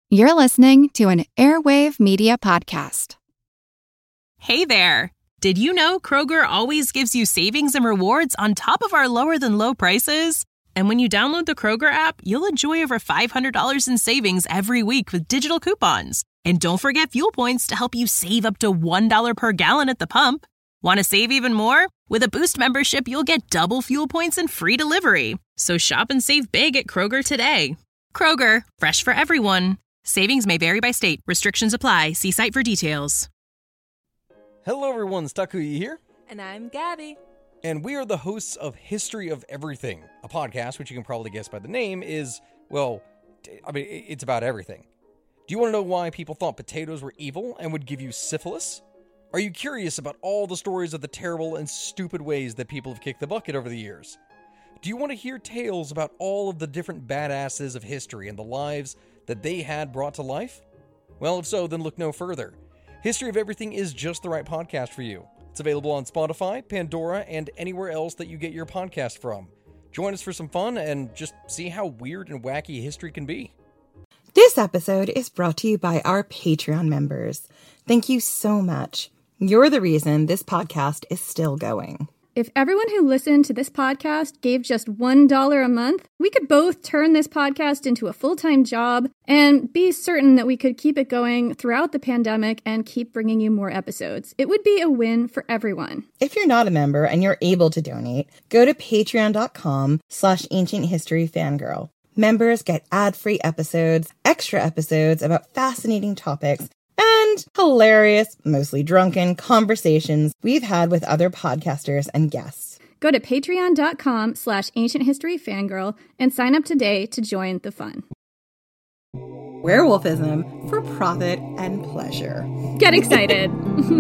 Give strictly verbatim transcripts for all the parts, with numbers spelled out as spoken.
You're listening to an Airwave Media Podcast. Hey there! Did you know Kroger always gives you savings and rewards on top of our lower-than-low prices? And when you download the Kroger app, you'll enjoy over five hundred dollars in savings every week with digital coupons. And don't forget fuel points to help you save up to one dollar per gallon at the pump. Want to save even more? With a Boost membership, you'll get double fuel points and free delivery. So shop and save big at Kroger today. Kroger, fresh for everyone. Savings may vary by state. Restrictions apply. See site for details. Hello everyone, Stakuyi here. And I'm Gabby. And we are the hosts of History of Everything, a podcast which you can probably guess by the name is, well, I mean, it's about everything. Do you want to know why people thought potatoes were evil and would give you syphilis? Are you curious about all the stories of the terrible and stupid ways that people have kicked the bucket over the years? Do you want to hear tales about all of the different badasses of history and the lives that they had brought to life? Well, if so, then look no further. History of Everything is just the right podcast for you. It's available on Spotify, Pandora, and anywhere else that you get your podcast from. Join us for some fun and just see how weird and wacky history can be. This episode is brought to you by our Patreon members. Thank you so much. You're the reason this podcast is still going. If everyone who listened to this podcast gave just one dollar a month, we could both turn this podcast into a full-time job and be certain that we could keep it going throughout the pandemic and keep bringing you more episodes. It would be a win for everyone. If you're not a member and you're able to donate, go to patreon.com slash ancient history fangirl. Members get ad-free episodes, extra episodes about fascinating topics, and hilarious, mostly drunken conversations we've had with other podcasters and guests. Go to patreon.com slash ancient history fangirl and sign up today to join the fun. Werewolfism for profit and pleasure. Get excited.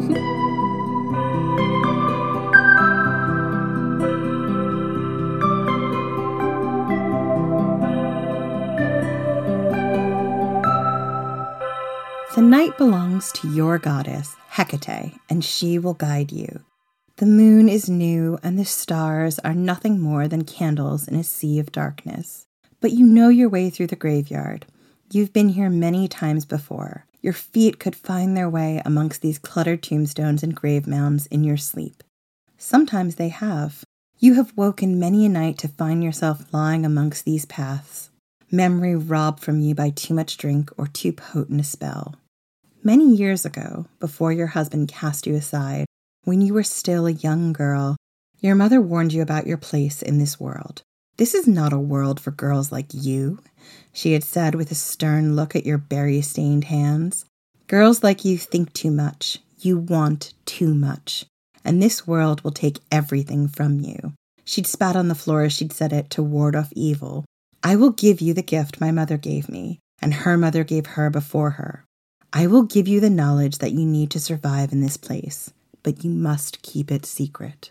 The night belongs to your goddess, Hecate, and she will guide you. The moon is new, and the stars are nothing more than candles in a sea of darkness. But you know your way through the graveyard. You've been here many times before. Your feet could find their way amongst these cluttered tombstones and grave mounds in your sleep. Sometimes they have. You have woken many a night to find yourself lying amongst these paths, memory robbed from you by too much drink or too potent a spell. Many years ago, before your husband cast you aside, when you were still a young girl, your mother warned you about your place in this world. This is not a world for girls like you, she had said with a stern look at your berry-stained hands. Girls like you think too much, you want too much, and this world will take everything from you. She'd spat on the floor as she'd said it to ward off evil. I will give you the gift my mother gave me, and her mother gave her before her. I will give you the knowledge that you need to survive in this place, but you must keep it secret.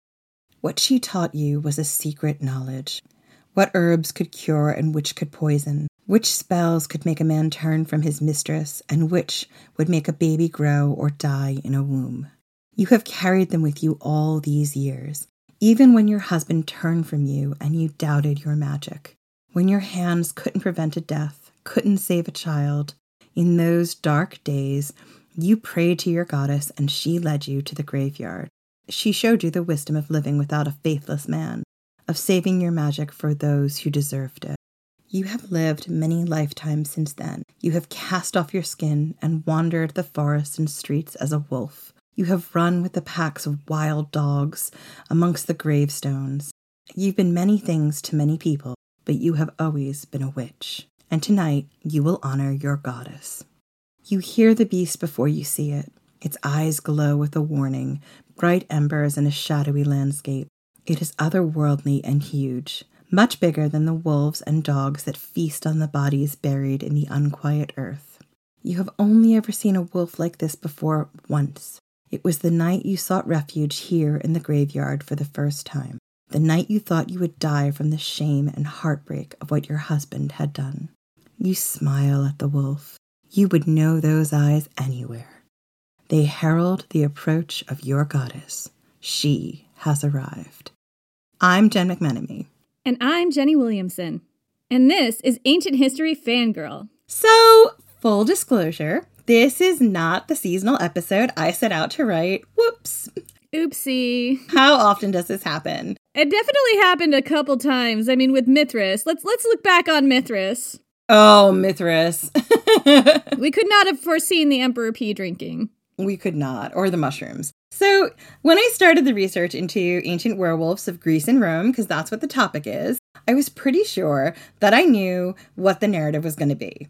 What she taught you was a secret knowledge. What herbs could cure and which could poison. Which spells could make a man turn from his mistress, and which would make a baby grow or die in a womb. You have carried them with you all these years, even when your husband turned from you and you doubted your magic. When your hands couldn't prevent a death, couldn't save a child, in those dark days, you prayed to your goddess and she led you to the graveyard. She showed you the wisdom of living without a faithless man, of saving your magic for those who deserved it. You have lived many lifetimes since then. You have cast off your skin and wandered the forests and streets as a wolf. You have run with the packs of wild dogs amongst the gravestones. You've been many things to many people, but you have always been a witch. And tonight, you will honor your goddess. You hear the beast before you see it. Its eyes glow with a warning, bright embers in a shadowy landscape. It is otherworldly and huge, much bigger than the wolves and dogs that feast on the bodies buried in the unquiet earth. You have only ever seen a wolf like this before once. It was the night you sought refuge here in the graveyard for the first time. The night you thought you would die from the shame and heartbreak of what your husband had done. You smile at the wolf. You would know those eyes anywhere. They herald the approach of your goddess. She has arrived. I'm Jen McMenemy. And I'm Jenny Williamson. And this is Ancient History Fangirl. So, Full disclosure, this is not the seasonal episode I set out to write. Whoops. Oopsie. How often does this happen? It definitely happened a couple times. I mean, with Mithras. Let's let's look back on Mithras. Oh, Mithras. We could not have foreseen the Emperor P drinking. We could not, or the mushrooms. So when I started the research into ancient werewolves of Greece and Rome, because that's what the topic is, I was pretty sure that I knew what the narrative was going to be.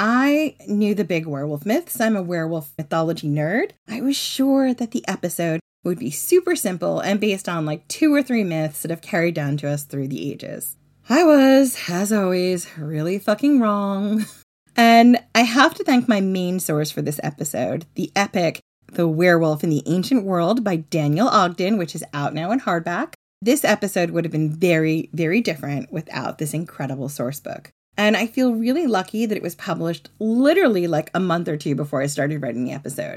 I knew the big werewolf myths. I'm a werewolf mythology nerd. I was sure that the episode would be super simple and based on like two or three myths that have carried down to us through the ages. I was, as always, really fucking wrong. And I have to thank my main source for this episode, the epic The Werewolf in the Ancient World by Daniel Ogden, which is out now in hardback. This episode would have been very, very different without this incredible source book. And I feel really lucky that it was published literally like a month or two before I started writing the episode.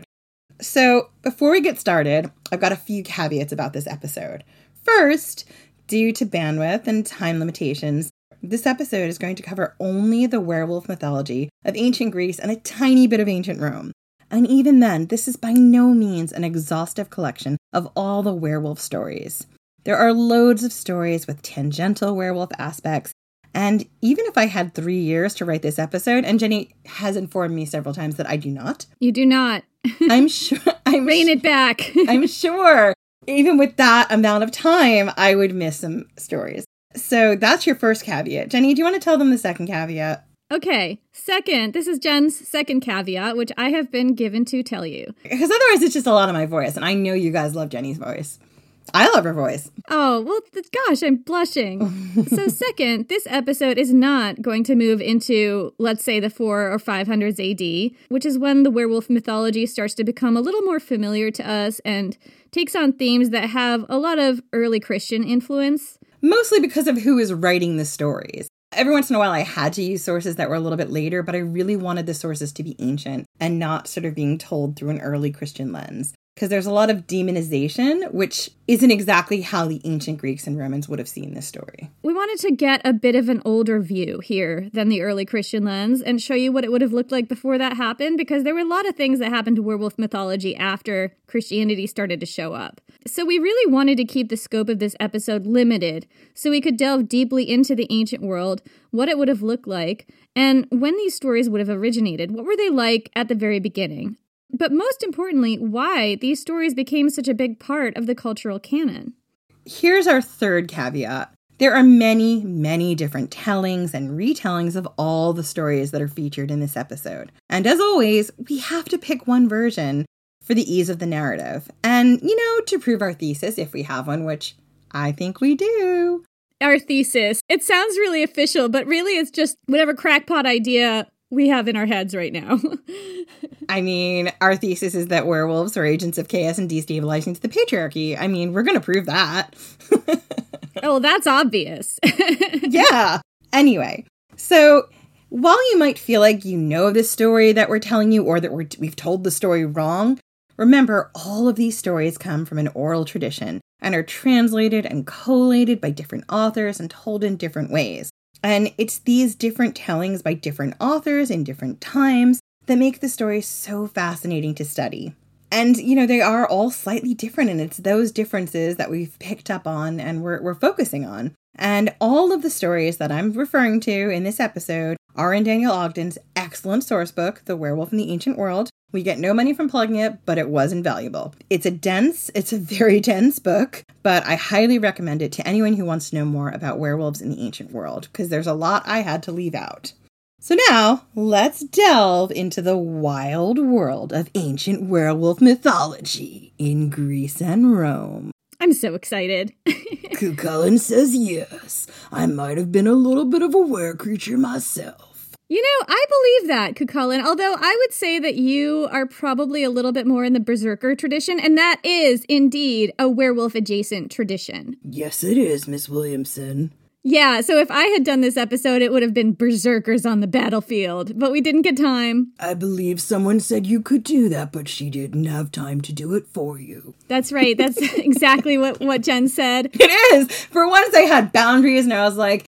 So before we get started, I've got a few caveats about this episode. First, due to bandwidth and time limitations, this episode is going to cover only the werewolf mythology of ancient Greece and a tiny bit of ancient Rome. And even then, this is by no means an exhaustive collection of all the werewolf stories. There are loads of stories with tangential werewolf aspects, and even if I had three years to write this episode, and Jenny has informed me several times that I do not. You do not. I'm sure. I'm Rein sh- it back. I'm sure. Even with that amount of time, I would miss some stories. So that's your first caveat. Jenny, do you want to tell them the second caveat? Okay, second, this is Jen's second caveat, which I have been given to tell you. Because otherwise it's just a lot of my voice, and I know you guys love Jenny's voice. I love her voice. Oh, well, th- gosh, I'm blushing. So second, this episode is not going to move into, let's say, the four or five hundreds A D, which is when the werewolf mythology starts to become a little more familiar to us and takes on themes that have a lot of early Christian influence. Mostly because of who is writing the stories. Every once in a while I had to use sources that were a little bit later, but I really wanted the sources to be ancient and not sort of being told through an early Christian lens. Because there's a lot of demonization, which isn't exactly how the ancient Greeks and Romans would have seen this story. We wanted to get a bit of an older view here than the early Christian lens and show you what it would have looked like before that happened, because there were a lot of things that happened to werewolf mythology after Christianity started to show up. So we really wanted to keep the scope of this episode limited so we could delve deeply into the ancient world, what it would have looked like, and when these stories would have originated. What were they like at the very beginning? But most importantly, why these stories became such a big part of the cultural canon. Here's our third caveat. There are many, many different tellings and retellings of all the stories that are featured in this episode. And as always, we have to pick one version for the ease of the narrative. And, you know, to prove our thesis, if we have one, which I think we do. Our thesis. It sounds really official, but really it's just whatever crackpot idea we have in our heads right now. I mean, our thesis is that werewolves are agents of chaos and destabilizing to the patriarchy. I mean, we're going to prove that. Oh, that's obvious. Yeah. Anyway, so while you might feel like you know this story that we're telling you or that we're, we've told the story wrong, remember all of these stories come from an oral tradition and are translated and collated by different authors and told in different ways. And it's these different tellings by different authors in different times that make the story so fascinating to study. And, you know, they are all slightly different, and it's those differences that we've picked up on and we're, we're focusing on. And all of the stories that I'm referring to in this episode are in Daniel Ogden's excellent source book, The Werewolf in the Ancient World. We get no money from plugging it, but it was invaluable. It's a dense, it's a very dense book, but I highly recommend it to anyone who wants to know more about werewolves in the ancient world, because there's a lot I had to leave out. So now, let's delve into the wild world of ancient werewolf mythology in Greece and Rome. I'm so excited. Cucullin says yes. I might have been a little bit of a were-creature myself. You know, I believe that, Cucullin, although I would say that you are probably a little bit more in the berserker tradition, and that is, indeed, a werewolf-adjacent tradition. Yes, it is, Miss Williamson. Yeah, so if I had done this episode, it would have been berserkers on the battlefield, but we didn't get time. I believe someone said you could do that, but she didn't have time to do it for you. That's right. That's exactly what, what Jen said. It is. For once, I had boundaries, and I was like,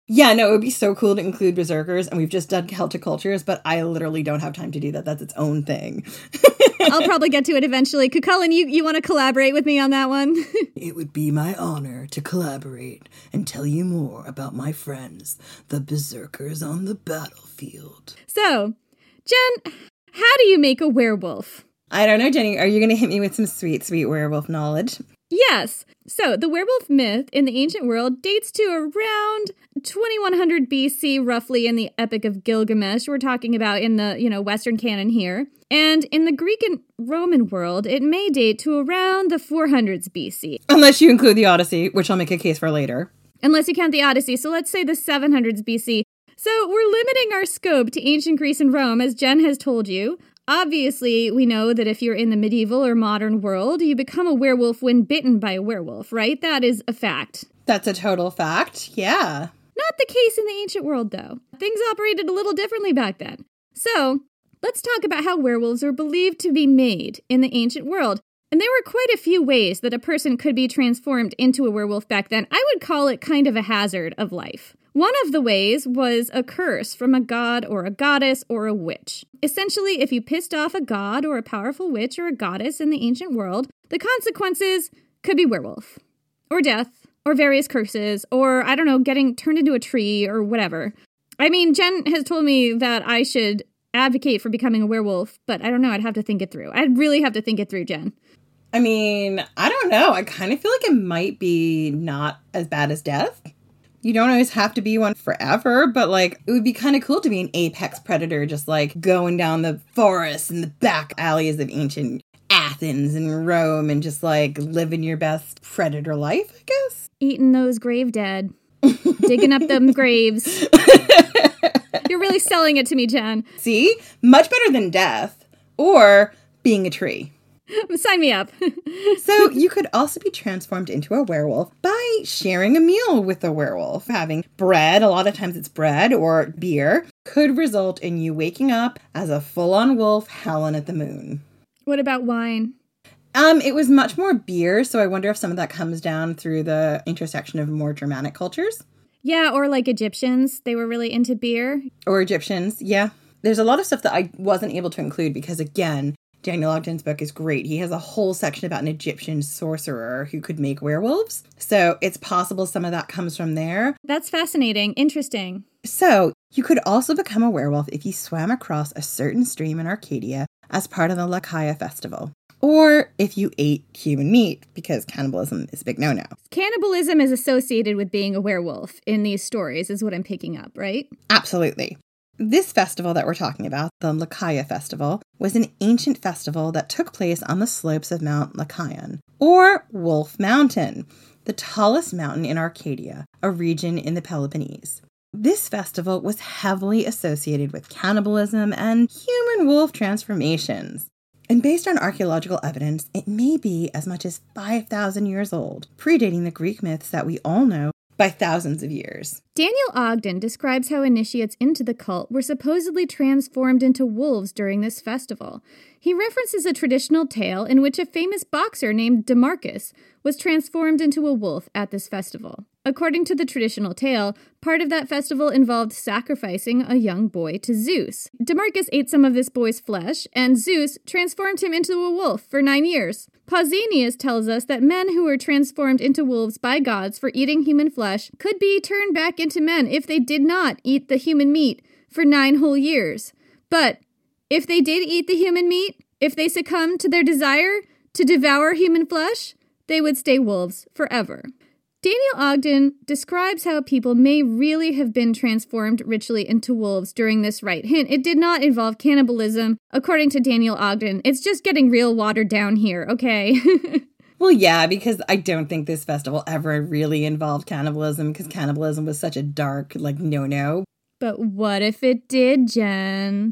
Yeah, no, it would be so cool to include berserkers, and we've just done Celtic cultures, but I literally don't have time to do that. That's its own thing. I'll probably get to it eventually. Cucullin, you, you want to collaborate with me on that one? It would be my honor to collaborate and tell you more about my friends, the berserkers on the battlefield. So, Jen, how do you make a werewolf? I don't know, Jenny. Are you going to hit me with some sweet, sweet werewolf knowledge? Yes. So, the werewolf myth in the ancient world dates to around twenty-one hundred B C, roughly in the Epic of Gilgamesh. We're talking about in the, you know, Western canon here. And in the Greek and Roman world, it may date to around the four hundreds B C. Unless you include the Odyssey, which I'll make a case for later. Unless you count the Odyssey. So let's say the seven hundreds B C. So we're limiting our scope to ancient Greece and Rome, as Jen has told you. Obviously, we know that if you're in the medieval or modern world, you become a werewolf when bitten by a werewolf, right? That is a fact. That's a total fact, yeah. Not the case in the ancient world, though. Things operated a little differently back then. So, let's talk about how werewolves are believed to be made in the ancient world. And there were quite a few ways that a person could be transformed into a werewolf back then. I would call it kind of a hazard of life. One of the ways was a curse from a god or a goddess or a witch. Essentially, if you pissed off a god or a powerful witch or a goddess in the ancient world, the consequences could be werewolf, or death, or various curses, or, I don't know, getting turned into a tree or whatever. I mean, Jen has told me that I should advocate for becoming a werewolf, but I don't know, I'd have to think it through. I'd really have to think it through, Jen. I mean, I don't know. I kind of feel like it might be not as bad as death. You don't always have to be one forever, but, like, it would be kind of cool to be an apex predator, just, like, going down the forests and the back alleys of ancient Athens and Rome and just, like, living your best predator life, I guess? Eating those grave dead. Digging up them graves. You're really selling it to me, Jen. See? Much better than death or being a tree. Sign me up. So you could also be transformed into a werewolf by sharing a meal with a werewolf. Having bread, a lot of times it's bread or beer, could result in you waking up as a full-on wolf howling at the moon. What about wine? Um, it was much more beer, so I wonder if some of that comes down through the intersection of more Germanic cultures. Yeah, or like Egyptians. They were really into beer. Or Egyptians, yeah. There's a lot of stuff that I wasn't able to include because, again, Daniel Ogden's book is great. He has a whole section about an Egyptian sorcerer who could make werewolves. So it's possible some of that comes from there. That's fascinating. Interesting. So you could also become a werewolf if you swam across a certain stream in Arcadia as part of the Lakaya festival. Or if you ate human meat, because cannibalism is a big no-no. Cannibalism is associated with being a werewolf in these stories, is what I'm picking up, right? Absolutely. This festival that we're talking about, the Lakaya Festival, was an ancient festival that took place on the slopes of Mount Lycaon, or Wolf Mountain, the tallest mountain in Arcadia, a region in the Peloponnese. This festival was heavily associated with cannibalism and human wolf transformations. And based on archaeological evidence, it may be as much as five thousand years old, predating the Greek myths that we all know by thousands of years. Daniel Ogden describes how initiates into the cult were supposedly transformed into wolves during this festival. He references a traditional tale in which a famous boxer named Demarcus was transformed into a wolf at this festival. According to the traditional tale, part of that festival involved sacrificing a young boy to Zeus. Demarcus ate some of this boy's flesh, and Zeus transformed him into a wolf for nine years. Pausanias tells us that men who were transformed into wolves by gods for eating human flesh could be turned back into men if they did not eat the human meat for nine whole years. But if they did eat the human meat, if they succumbed to their desire to devour human flesh, they would stay wolves forever. Daniel Ogden describes how people may really have been transformed ritually into wolves during this rite. Hint, it did not involve cannibalism, according to Daniel Ogden. It's just getting real watered down here, okay? Well, yeah, because I don't think this festival ever really involved cannibalism, because cannibalism was such a dark, like, no-no. But what if it did, Jen?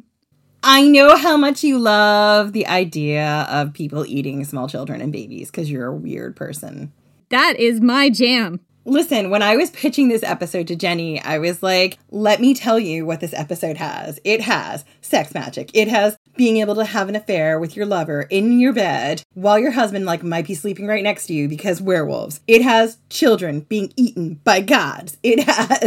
I know how much you love the idea of people eating small children and babies, because you're a weird person. That is my jam. Listen, when I was pitching this episode to Jenny, I was like, let me tell you what this episode has. It has sex magic. It has being able to have an affair with your lover in your bed while your husband, like, might be sleeping right next to you because werewolves. It has children being eaten by gods. It has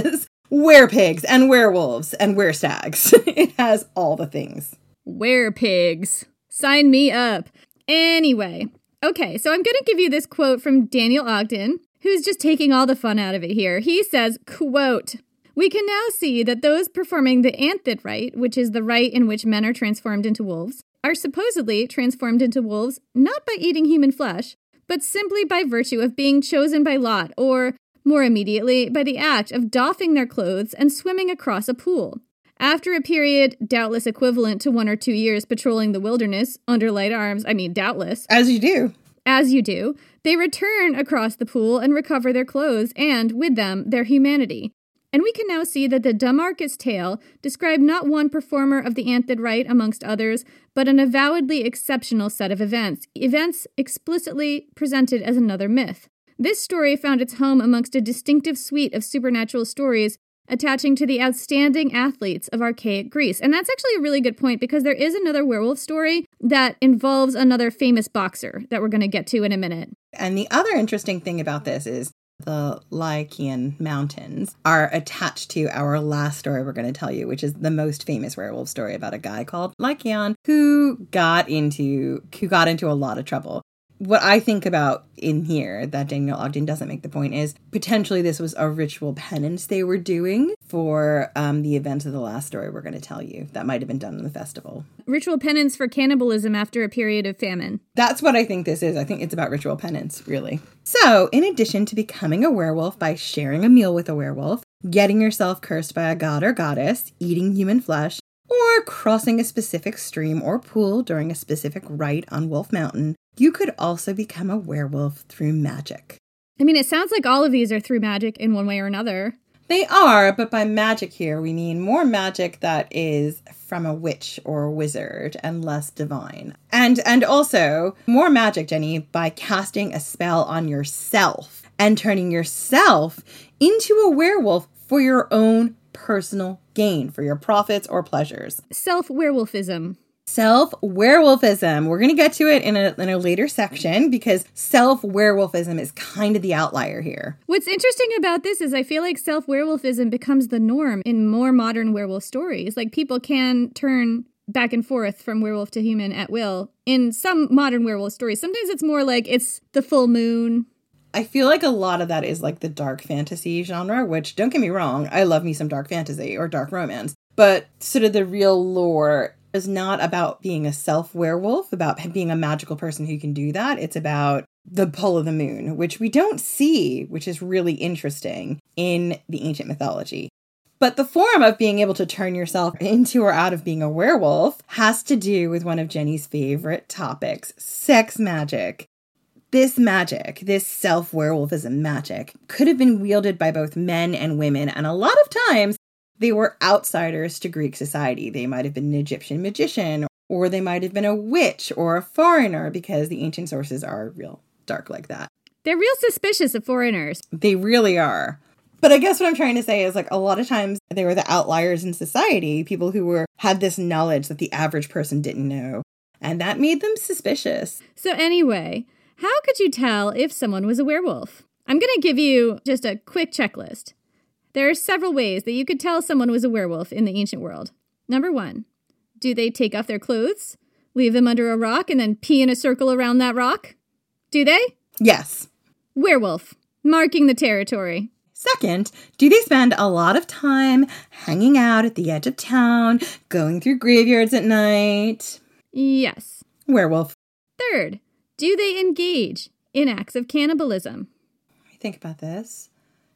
werepigs and werewolves and werestags. It has all the things. Werepigs. Sign me up. Anyway, okay, so I'm going to give you this quote from Daniel Ogden, who's just taking all the fun out of it here. He says, quote, "We can now see that those performing the Anthid rite, which is the rite in which men are transformed into wolves, are supposedly transformed into wolves not by eating human flesh, but simply by virtue of being chosen by lot, or, more immediately, by the act of doffing their clothes and swimming across a pool. After a period, doubtless equivalent to one or two years patrolling the wilderness, under light arms, I mean doubtless. As you do. As you do, they return across the pool and recover their clothes and, with them, their humanity. And we can now see that the Damarcus tale described not one performer of the Anthid rite amongst others, but an avowedly exceptional set of events, events explicitly presented as another myth. This story found its home amongst a distinctive suite of supernatural stories attaching to the outstanding athletes of archaic Greece. And that's actually a really good point, because there is another werewolf story that involves another famous boxer that we're going to get to in a minute. And the other interesting thing about this is the Lycaean Mountains are attached to our last story we're going to tell you, which is the most famous werewolf story about a guy called Lycaon who got into who got into a lot of trouble. What I think about in here that Daniel Ogden doesn't make the point is potentially this was a ritual penance they were doing for um, the events of the last story we're going to tell you. That might have been done in the festival. Ritual penance for cannibalism after a period of famine. That's what I think this is. I think it's about ritual penance, really. So, in addition to becoming a werewolf by sharing a meal with a werewolf, getting yourself cursed by a god or goddess, eating human flesh, or crossing a specific stream or pool during a specific rite on Wolf Mountain, you could also become a werewolf through magic. I mean, it sounds like all of these are through magic in one way or another. They are, but by magic here, we mean more magic that is from a witch or a wizard and less divine. And and also more magic, Jenny, by casting a spell on yourself and turning yourself into a werewolf for your own personal gain, for your profits or pleasures. Self-werewolfism. Self-werewolfism. We're going to get to it in a, in a later section because self-werewolfism is kind of the outlier here. What's interesting about this is I feel like self-werewolfism becomes the norm in more modern werewolf stories. Like, people can turn back and forth from werewolf to human at will in some modern werewolf stories. Sometimes it's more like it's the full moon. I feel like a lot of that is like the dark fantasy genre, which, don't get me wrong, I love me some dark fantasy or dark romance. But sort of the real lore is not about being a self-werewolf, about being a magical person who can do that. It's about the pull of the moon, which we don't see, which is really interesting in the ancient mythology. But the form of being able to turn yourself into or out of being a werewolf has to do with one of Jenny's favorite topics, sex magic. This magic, this self-werewolfism magic, could have been wielded by both men and women, and a lot of times they were outsiders to Greek society. They might have been an Egyptian magician, or they might have been a witch or a foreigner, because the ancient sources are real dark like that. They're real suspicious of foreigners. They really are. But I guess what I'm trying to say is, like, a lot of times they were the outliers in society, people who were had this knowledge that the average person didn't know, and that made them suspicious. So anyway, how could you tell if someone was a werewolf? I'm going to give you just a quick checklist. There are several ways that you could tell someone was a werewolf in the ancient world. Number one, do they take off their clothes, leave them under a rock, and then pee in a circle around that rock? Do they? Yes. Werewolf, marking the territory. Second, do they spend a lot of time hanging out at the edge of town, going through graveyards at night? Yes. Werewolf. Third, do they engage in acts of cannibalism? Think about this.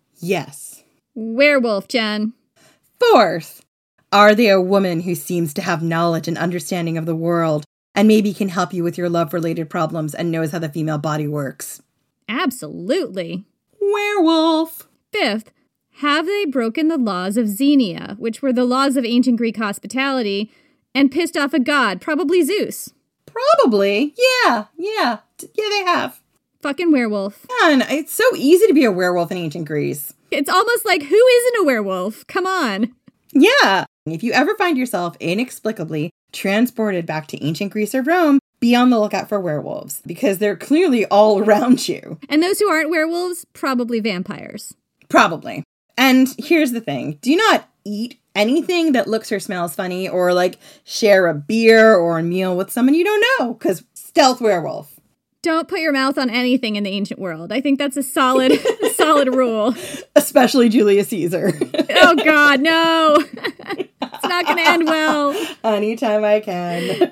Yes. Werewolf, Jen. Fourth, are they a woman who seems to have knowledge and understanding of the world and maybe can help you with your love-related problems and knows how the female body works? Absolutely. Werewolf. Fifth, have they broken the laws of Xenia, which were the laws of ancient Greek hospitality, and pissed off a god, probably Zeus? Probably. Yeah, yeah. Yeah, they have. Fucking werewolf. Man, it's so easy to be a werewolf in ancient Greece. It's almost like, who isn't a werewolf? Come on. Yeah. If you ever find yourself inexplicably transported back to ancient Greece or Rome, be on the lookout for werewolves, because they're clearly all around you. And those who aren't werewolves, probably vampires. Probably. And here's the thing. Do not eat anything that looks or smells funny, or like share a beer or a meal with someone you don't know, because stealth werewolf. Don't put your mouth on anything in the ancient world. I think that's a solid, solid rule. Especially Julius Caesar. Oh, God, no. It's not going to end well. Anytime I can.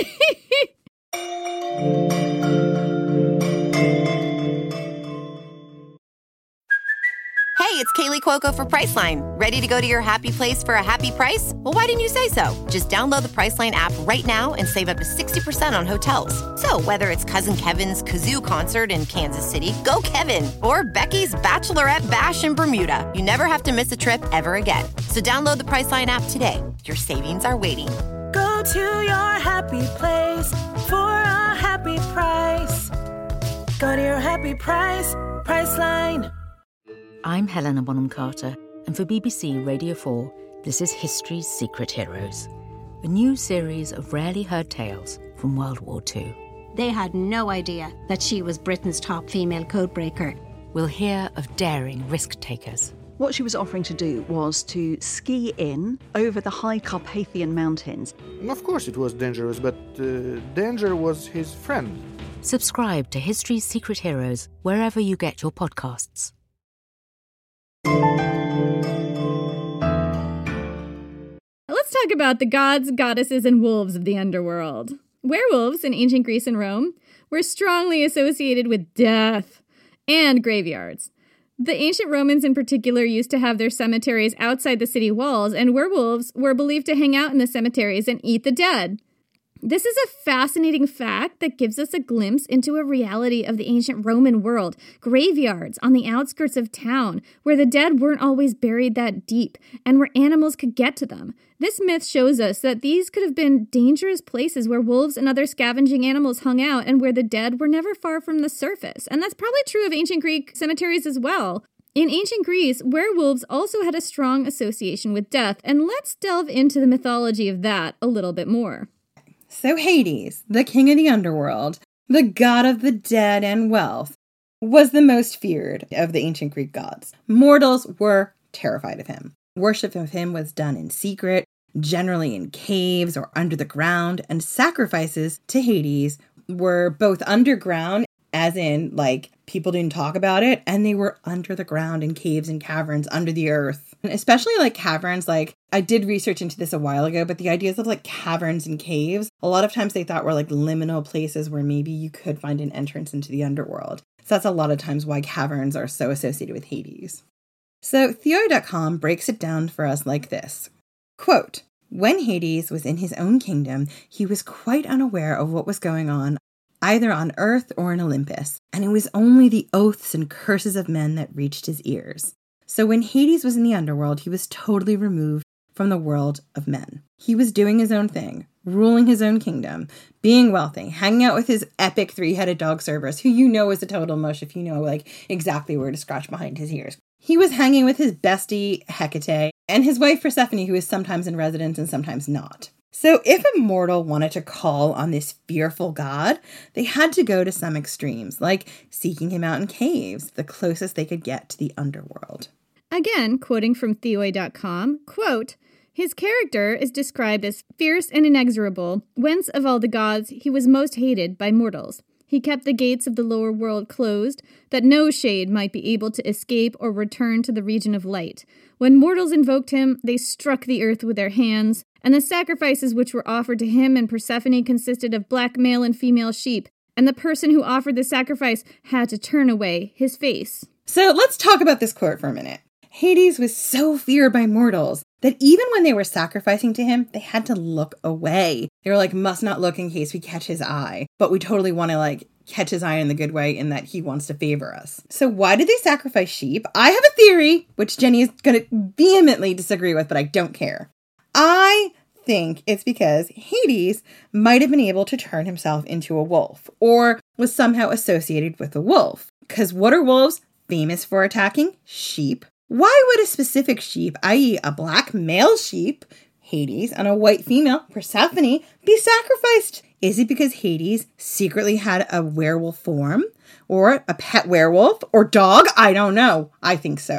Hey, it's Kaylee Cuoco for Priceline. Ready to go to your happy place for a happy price? Well, why didn't you say so? Just download the Priceline app right now and save up to sixty percent on hotels. So whether it's Cousin Kevin's Kazoo Concert in Kansas City, go Kevin, or Becky's Bachelorette Bash in Bermuda, you never have to miss a trip ever again. So download the Priceline app today. Your savings are waiting. Go to your happy place for a happy price. Go to your happy price, Priceline. I'm Helena Bonham Carter, and for B B C Radio four, this is History's Secret Heroes, a new series of rarely heard tales from World War Two. They had no idea that she was Britain's top female codebreaker. We'll hear of daring risk-takers. What she was offering to do was to ski in over the high Carpathian Mountains. Of course it was dangerous, but uh, danger was his friend. Subscribe to History's Secret Heroes wherever you get your podcasts. Let's talk about the gods, goddesses, and wolves of the underworld. Werewolves in ancient Greece and Rome were strongly associated with death and graveyards. The ancient Romans in particular used to have their cemeteries outside the city walls, and werewolves were believed to hang out in the cemeteries and eat the dead. This is a fascinating fact that gives us a glimpse into a reality of the ancient Roman world. Graveyards on the outskirts of town, where the dead weren't always buried that deep, and where animals could get to them. This myth shows us that these could have been dangerous places where wolves and other scavenging animals hung out, and where the dead were never far from the surface. And that's probably true of ancient Greek cemeteries as well. In ancient Greece, werewolves also had a strong association with death, and let's delve into the mythology of that a little bit more. So Hades, the king of the underworld, the god of the dead and wealth, was the most feared of the ancient Greek gods. Mortals were terrified of him. Worship of him was done in secret, generally in caves or under the ground, and sacrifices to Hades were both underground, as in, like, people didn't talk about it, and they were under the ground in caves and caverns under the earth. And especially, like, caverns, like, I did research into this a while ago, but the ideas of, like, caverns and caves, a lot of times they thought were, like, liminal places where maybe you could find an entrance into the underworld. So that's a lot of times why caverns are so associated with Hades. So Theoi dot com breaks it down for us like this. Quote, "When Hades was in his own kingdom, he was quite unaware of what was going on either on earth or in Olympus, and it was only the oaths and curses of men that reached his ears. So when Hades was in the underworld, he was totally removed from the world of men. He was doing his own thing, ruling his own kingdom, being wealthy, hanging out with his epic three-headed dog Cerberus, who you know is a total mush if you know, like, exactly where to scratch behind his ears. He was hanging with his bestie, Hecate, and his wife, Persephone, who is sometimes in residence and sometimes not. So if a mortal wanted to call on this fearful god, they had to go to some extremes, like seeking him out in caves, the closest they could get to the underworld." Again, quoting from Theoi dot com, quote, "His character is described as fierce and inexorable, whence of all the gods he was most hated by mortals. He kept the gates of the lower world closed, that no shade might be able to escape or return to the region of light. When mortals invoked him, they struck the earth with their hands, and the sacrifices which were offered to him and Persephone consisted of black male and female sheep, and the person who offered the sacrifice had to turn away his face." So let's talk about this quote for a minute. Hades was so feared by mortals that even when they were sacrificing to him, they had to look away. They were like, must not look in case we catch his eye. But we totally want to, like, catch his eye in the good way in that he wants to favor us. So why did they sacrifice sheep? I have a theory, which Jenny is going to vehemently disagree with, but I don't care. I think it's because Hades might have been able to turn himself into a wolf, or was somehow associated with a wolf. Because what are wolves famous for attacking? Sheep. Why would a specific sheep, that is a black male sheep, Hades, and a white female, Persephone, be sacrificed? Is it because Hades secretly had a werewolf form? Or a pet werewolf? Or dog? I don't know. I think so.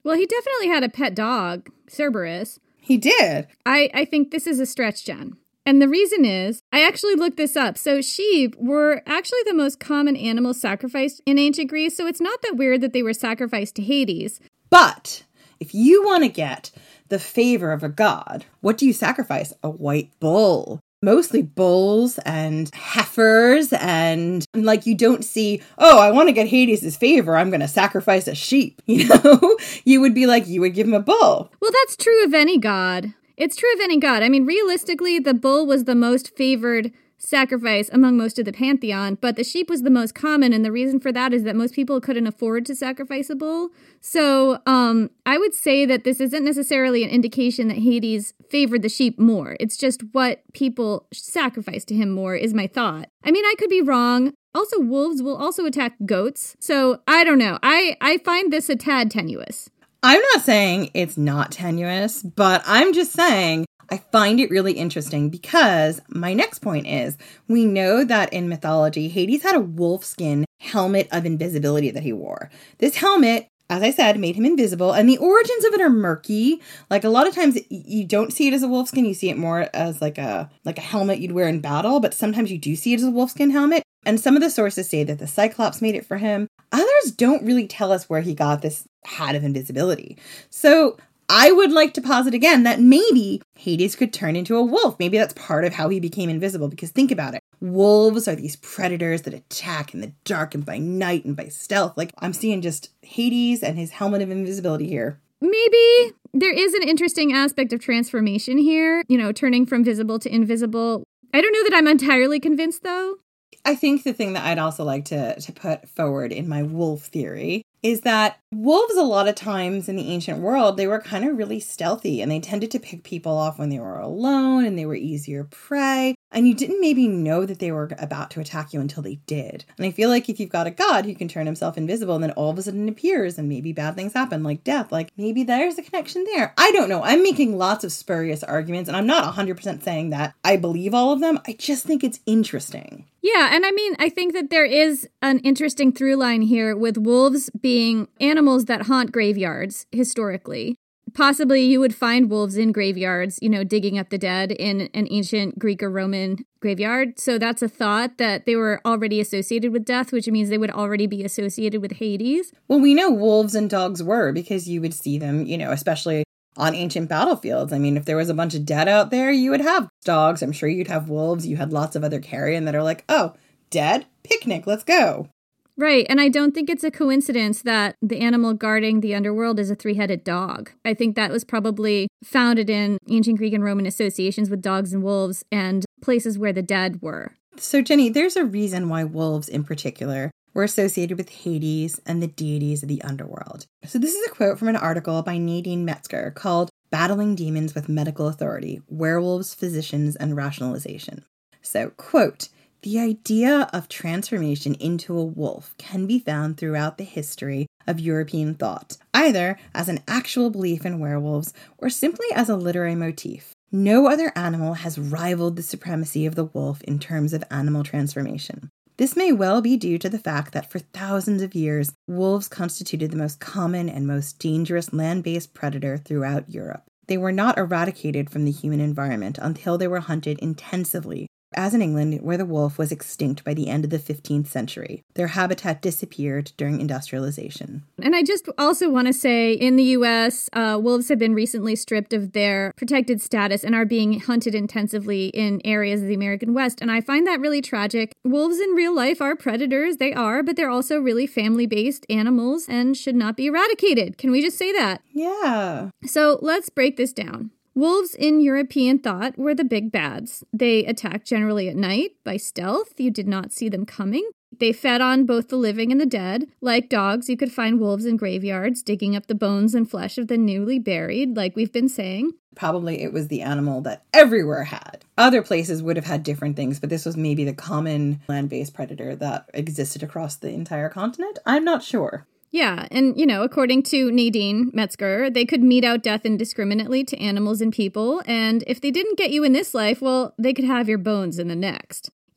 Well, he definitely had a pet dog, Cerberus. He did. I, I think this is a stretch, Jen. And the reason is, I actually looked this up. So sheep were actually the most common animal sacrificed in ancient Greece. So it's not that weird that they were sacrificed to Hades. But if you want to get the favor of a god, what do you sacrifice? A white bull. Mostly bulls and heifers, and like you don't see, oh, I want to get Hades' favor, I'm going to sacrifice a sheep. You know, you would be like, you would give him a bull. Well, that's true of any god. It's true of any god. I mean, realistically, the bull was the most favored sacrifice among most of the pantheon, but the sheep was the most common, and the reason for that is that most people couldn't afford to sacrifice a bull. So um, I would say that this isn't necessarily an indication that Hades favored the sheep more. It's just what people sacrifice to him more is my thought. I mean, I could be wrong. Also, wolves will also attack goats. So I don't know. I, I find this a tad tenuous. I'm not saying it's not tenuous, but I'm just saying I find it really interesting because my next point is we know that in mythology, Hades had a wolfskin helmet of invisibility that he wore. This helmet, as I said, made him invisible, and the origins of it are murky. Like a lot of times you don't see it as a wolfskin, you see it more as like a like a helmet you'd wear in battle, but sometimes you do see it as a wolfskin helmet. And some of the sources say that the Cyclops made it for him. Others don't really tell us where he got this hat of invisibility. So I would like to posit again that maybe Hades could turn into a wolf. Maybe that's part of how he became invisible, because think about it. Wolves are these predators that attack in the dark and by night and by stealth. Like, I'm seeing just Hades and his helmet of invisibility here. Maybe there is an interesting aspect of transformation here, you know, turning from visible to invisible. I don't know that I'm entirely convinced, though. I think the thing that I'd also like to, to put forward in my wolf theory is that wolves, a lot of times in the ancient world, they were kind of really stealthy, and they tended to pick people off when they were alone, and they were easier prey. And you didn't maybe know that they were about to attack you until they did. And I feel like if you've got a god who can turn himself invisible and then all of a sudden appears and maybe bad things happen, like death, like maybe there's a connection there. I don't know. I'm making lots of spurious arguments, and I'm not one hundred percent saying that I believe all of them. I just think it's interesting. Yeah, and I mean, I think that there is an interesting through line here with wolves being animals that haunt graveyards historically. Possibly you would find wolves in graveyards, you know, digging up the dead in an ancient Greek or Roman graveyard. So that's a thought that they were already associated with death, which means they would already be associated with Hades. Well, we know wolves and dogs were, because you would see them, you know, especially on ancient battlefields. I mean, if there was a bunch of dead out there, you would have dogs. I'm sure you'd have wolves. You had lots of other carrion that are like, oh, dead? Picnic, let's go. Right, and I don't think it's a coincidence that the animal guarding the underworld is a three-headed dog. I think that was probably founded in ancient Greek and Roman associations with dogs and wolves and places where the dead were. So, Jenny, there's a reason why wolves in particular were associated with Hades and the deities of the underworld. So this is a quote from an article by Nadine Metzger called Battling Demons with Medical Authority, Werewolves, Physicians, and Rationalization. So, quote, the idea of transformation into a wolf can be found throughout the history of European thought, either as an actual belief in werewolves or simply as a literary motif. No other animal has rivaled the supremacy of the wolf in terms of animal transformation. This may well be due to the fact that for thousands of years, wolves constituted the most common and most dangerous land-based predator throughout Europe. They were not eradicated from the human environment until they were hunted intensively, as in England, where the wolf was extinct by the end of the fifteenth century. Their habitat disappeared during industrialization. And I just also want to say, in the U S, uh, wolves have been recently stripped of their protected status and are being hunted intensively in areas of the American West. And I find that really tragic. Wolves in real life are predators, they are, but they're also really family-based animals and should not be eradicated. Can we just say that? Yeah. So let's break this down. Wolves in European thought were the big bads. They attacked generally at night by stealth. You did not see them coming. They fed on both the living and the dead. Like dogs, you could find wolves in graveyards digging up the bones and flesh of the newly buried, like we've been saying. Probably it was the animal that everywhere had. Other places would have had different things, but this was maybe the common land-based predator that existed across the entire continent. I'm not sure. Yeah, and, you know, according to Nadine Metzger, they could mete out death indiscriminately to animals and people, and if they didn't get you in this life, well, they could have your bones in the next.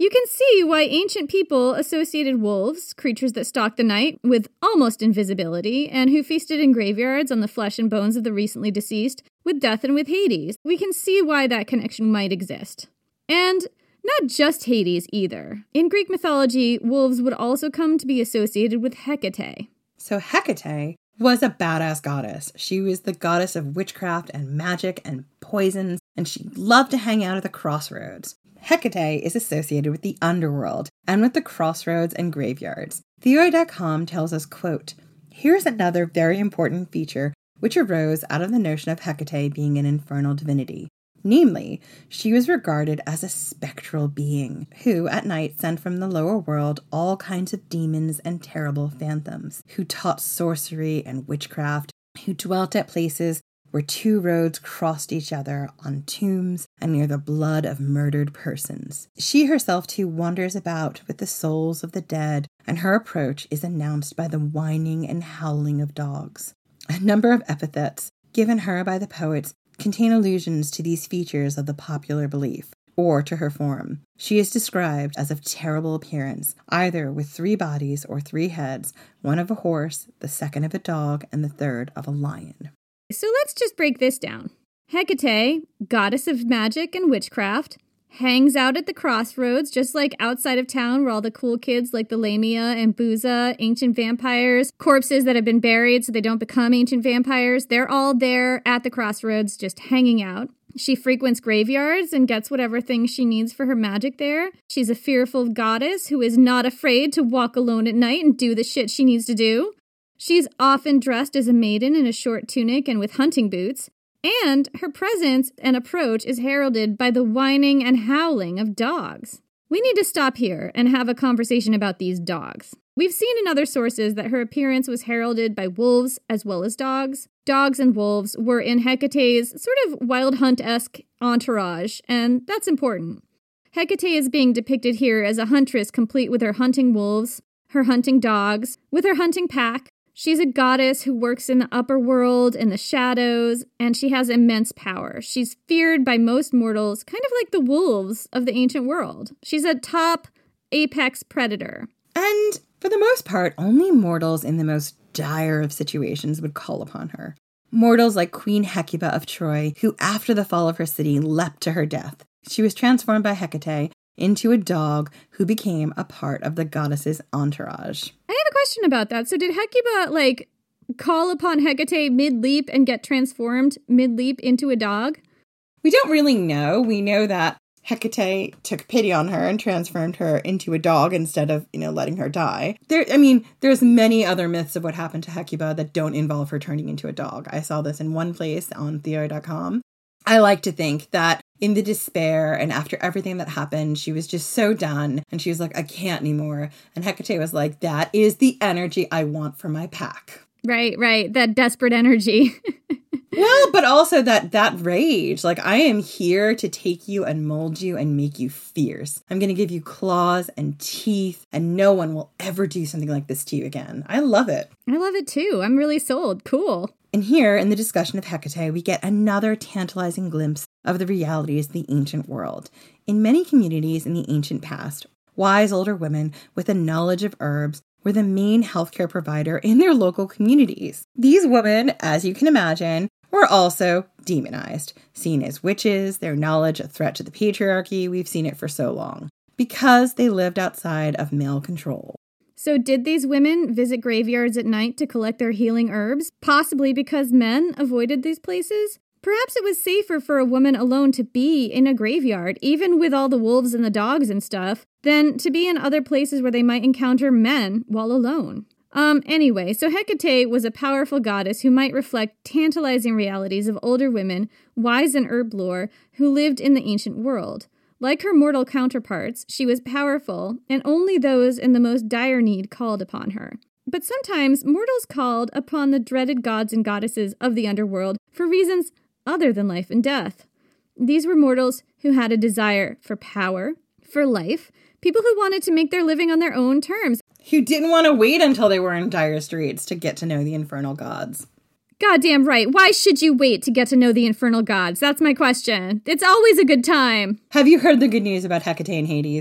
You can see why ancient people associated wolves, creatures that stalk the night, with almost invisibility, and who feasted in graveyards on the flesh and bones of the recently deceased, with death and with Hades. We can see why that connection might exist. And not just Hades either. In Greek mythology, wolves would also come to be associated with Hecate. So Hecate was a badass goddess. She was the goddess of witchcraft and magic and poisons, and she loved to hang out at the crossroads. Hecate is associated with the underworld and with the crossroads and graveyards. Theoi dot com tells us, quote, "Here's another very important feature which arose out of the notion of Hecate being an infernal divinity. Namely, she was regarded as a spectral being who at night sent from the lower world all kinds of demons and terrible phantoms, who taught sorcery and witchcraft, who dwelt at places where two roads crossed each other, on tombs and near the blood of murdered persons. She herself too wanders about with the souls of the dead, and her approach is announced by the whining and howling of dogs." A number of epithets given her by the poets contain allusions to these features of the popular belief, or to her form. She is described as of terrible appearance, either with three bodies or three heads, one of a horse, the second of a dog, and the third of a lion. So let's just break this down. Hecate, goddess of magic and witchcraft, hangs out at the crossroads, just like outside of town where all the cool kids like the Lamia and Booza, ancient vampires, corpses that have been buried so they don't become ancient vampires, they're all there at the crossroads just hanging out. She frequents graveyards and gets whatever things she needs for her magic there. She's a fearful goddess who is not afraid to walk alone at night and do the shit she needs to do. She's often dressed as a maiden in a short tunic and with hunting boots, and her presence and approach is heralded by the whining and howling of dogs. We need to stop here and have a conversation about these dogs. We've seen in other sources that her appearance was heralded by wolves as well as dogs. Dogs and wolves were in Hecate's sort of Wild Hunt-esque entourage, and that's important. Hecate is being depicted here as a huntress complete with her hunting wolves, her hunting dogs, with her hunting pack. She's a goddess who works in the upper world, in the shadows, and she has immense power. She's feared by most mortals, kind of like the wolves of the ancient world. She's a top apex predator. And for the most part, only mortals in the most dire of situations would call upon her. Mortals like Queen Hecuba of Troy, who after the fall of her city leapt to her death. She was transformed by Hecate into a dog who became a part of the goddess's entourage. I have a question about that. So did Hecuba, like, call upon Hecate mid-leap and get transformed mid-leap into a dog? We don't really know. We know that Hecate took pity on her and transformed her into a dog instead of, you know, letting her die. There, I mean, there's many other myths of what happened to Hecuba that don't involve her turning into a dog. I saw this in one place on Theoi dot com. I like to think that in the despair and after everything that happened, she was just so done. And she was like, I can't anymore. And Hecate was like, that is the energy I want for my pack. Right, right. That desperate energy. Well, but also that that rage. Like, I am here to take you and mold you and make you fierce. I'm going to give you claws and teeth, and no one will ever do something like this to you again. I love it. I love it too. I'm really sold. Cool. And here in the discussion of Hecate, we get another tantalizing glimpse of the realities of the ancient world. In many communities in the ancient past, wise older women with a knowledge of herbs were the main healthcare provider in their local communities. These women, as you can imagine, were also demonized, seen as witches, their knowledge a threat to the patriarchy. We've seen it for so long, because they lived outside of male control. So did these women visit graveyards at night to collect their healing herbs, possibly because men avoided these places? Perhaps it was safer for a woman alone to be in a graveyard, even with all the wolves and the dogs and stuff, than to be in other places where they might encounter men while alone. Um, anyway, so Hecate was a powerful goddess who might reflect tantalizing realities of older women, wise in herb lore, who lived in the ancient world. Like her mortal counterparts, she was powerful, and only those in the most dire need called upon her. But sometimes mortals called upon the dreaded gods and goddesses of the underworld for reasons other than life and death. These were mortals who had a desire for power, for life, people who wanted to make their living on their own terms. Who didn't want to wait until they were in dire straits to get to know the infernal gods. Goddamn right. Why should you wait to get to know the infernal gods? That's my question. It's always a good time. Have you heard the good news about Hecate and Hades?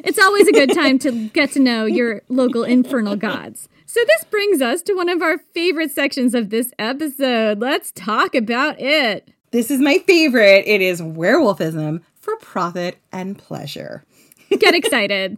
It's always a good time to get to know your local infernal gods. So this brings us to one of our favorite sections of this episode. Let's talk about it. This is my favorite. It is werewolfism for profit and pleasure. Get excited.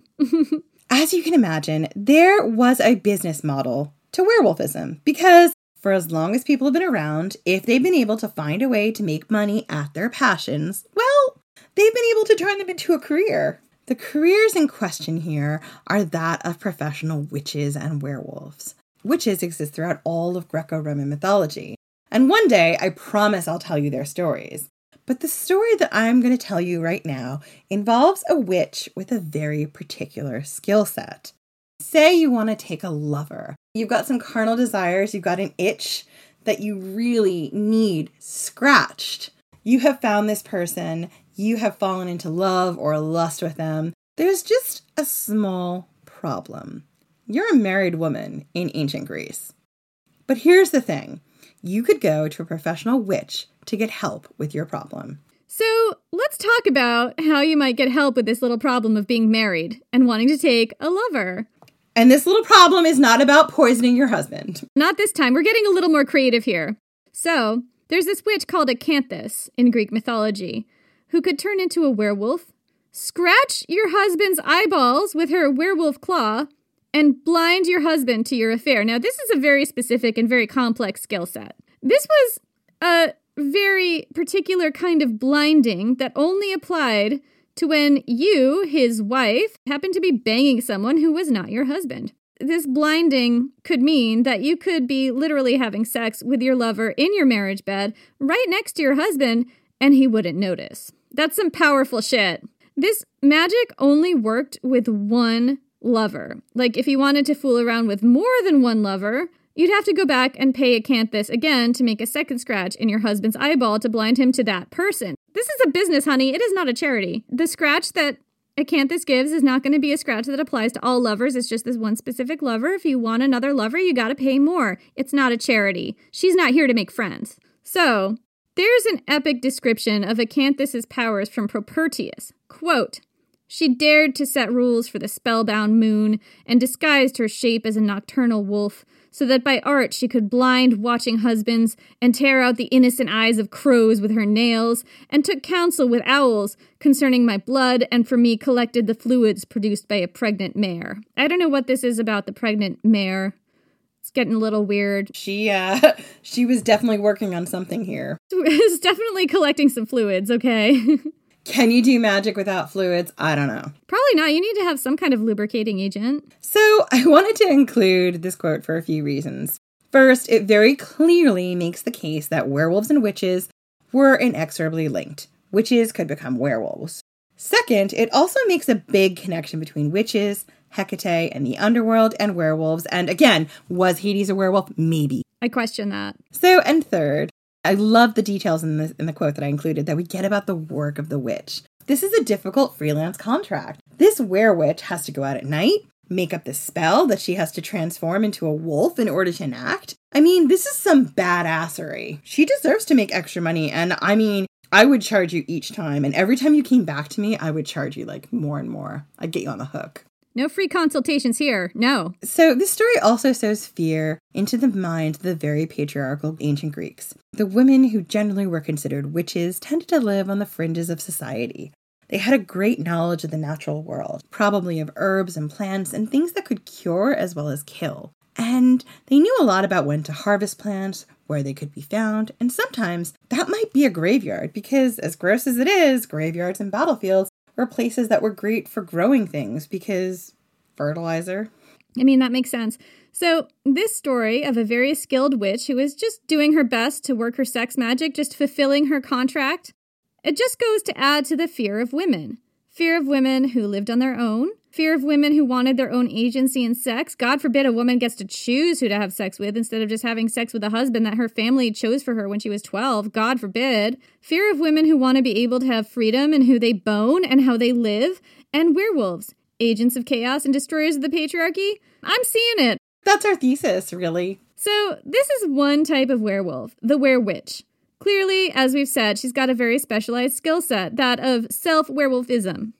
As you can imagine, there was a business model to werewolfism because for as long as people have been around, if they've been able to find a way to make money at their passions, well, they've been able to turn them into a career. The careers in question here are that of professional witches and werewolves. Witches exist throughout all of Greco-Roman mythology. And one day, I promise I'll tell you their stories. But the story that I'm going to tell you right now involves a witch with a very particular skill set. Say you want to take a lover. You've got some carnal desires. You've got an itch that you really need scratched. You have found this person. You have fallen into love or lust with them. There's just a small problem. You're a married woman in ancient Greece. But here's the thing. You could go to a professional witch to get help with your problem. So let's talk about how you might get help with this little problem of being married and wanting to take a lover. And this little problem is not about poisoning your husband. Not this time. We're getting a little more creative here. So there's this witch called Acanthus in Greek mythology who could turn into a werewolf, scratch your husband's eyeballs with her werewolf claw, and blind your husband to your affair. Now, this is a very specific and very complex skill set. This was a very particular kind of blinding that only applied to when you, his wife, happened to be banging someone who was not your husband. This blinding could mean that you could be literally having sex with your lover in your marriage bed right next to your husband, and he wouldn't notice. That's some powerful shit. This magic only worked with one lover. Like, if you wanted to fool around with more than one lover, you'd have to go back and pay Acanthus again to make a second scratch in your husband's eyeball to blind him to that person. This is a business, honey. It is not a charity. The scratch that Acanthus gives is not going to be a scratch that applies to all lovers. It's just this one specific lover. If you want another lover, you got to pay more. It's not a charity. She's not here to make friends. So, there's an epic description of Acanthus's powers from Propertius. Quote, "She dared to set rules for the spellbound moon and disguised her shape as a nocturnal wolf, so that by art she could blind watching husbands and tear out the innocent eyes of crows with her nails, and took counsel with owls concerning my blood, and for me collected the fluids produced by a pregnant mare." I don't know what this is about the pregnant mare. It's getting a little weird. She, uh, she was definitely working on something here. It's definitely collecting some fluids, okay? Can you do magic without fluids? I don't know. Probably not. You need to have some kind of lubricating agent. So I wanted to include this quote for a few reasons. First, it very clearly makes the case that werewolves and witches were inexorably linked. Witches could become werewolves. Second, it also makes a big connection between witches, Hecate, and the underworld, and werewolves. And again, was Hades a werewolf? Maybe. I question that. So, and third, I love the details in the, in the quote that I included that we get about the work of the witch. This is a difficult freelance contract. This werewitch has to go out at night, make up this spell that she has to transform into a wolf in order to enact. I mean, this is some badassery. She deserves to make extra money, and I mean, I would charge you each time, and every time you came back to me, I would charge you like more and more. I'd get you on the hook. No free consultations here. No. So this story also sows fear into the minds of the very patriarchal ancient Greeks. The women who generally were considered witches tended to live on the fringes of society. They had a great knowledge of the natural world, probably of herbs and plants and things that could cure as well as kill. And they knew a lot about when to harvest plants, where they could be found, and sometimes that might be a graveyard because, as gross as it is, graveyards and battlefields were places that were great for growing things because fertilizer. I mean, that makes sense. So this story of a very skilled witch who is just doing her best to work her sex magic, just fulfilling her contract, it just goes to add to the fear of women. Fear of women who lived on their own. Fear of women who wanted their own agency in sex. God forbid a woman gets to choose who to have sex with instead of just having sex with a husband that her family chose for her when she was twelve. God forbid. Fear of women who want to be able to have freedom in who they bone and how they live. And werewolves, agents of chaos and destroyers of the patriarchy. I'm seeing it. That's our thesis, really. So this is one type of werewolf, the werewitch. Clearly, as we've said, she's got a very specialized skill set, that of self-werewolfism.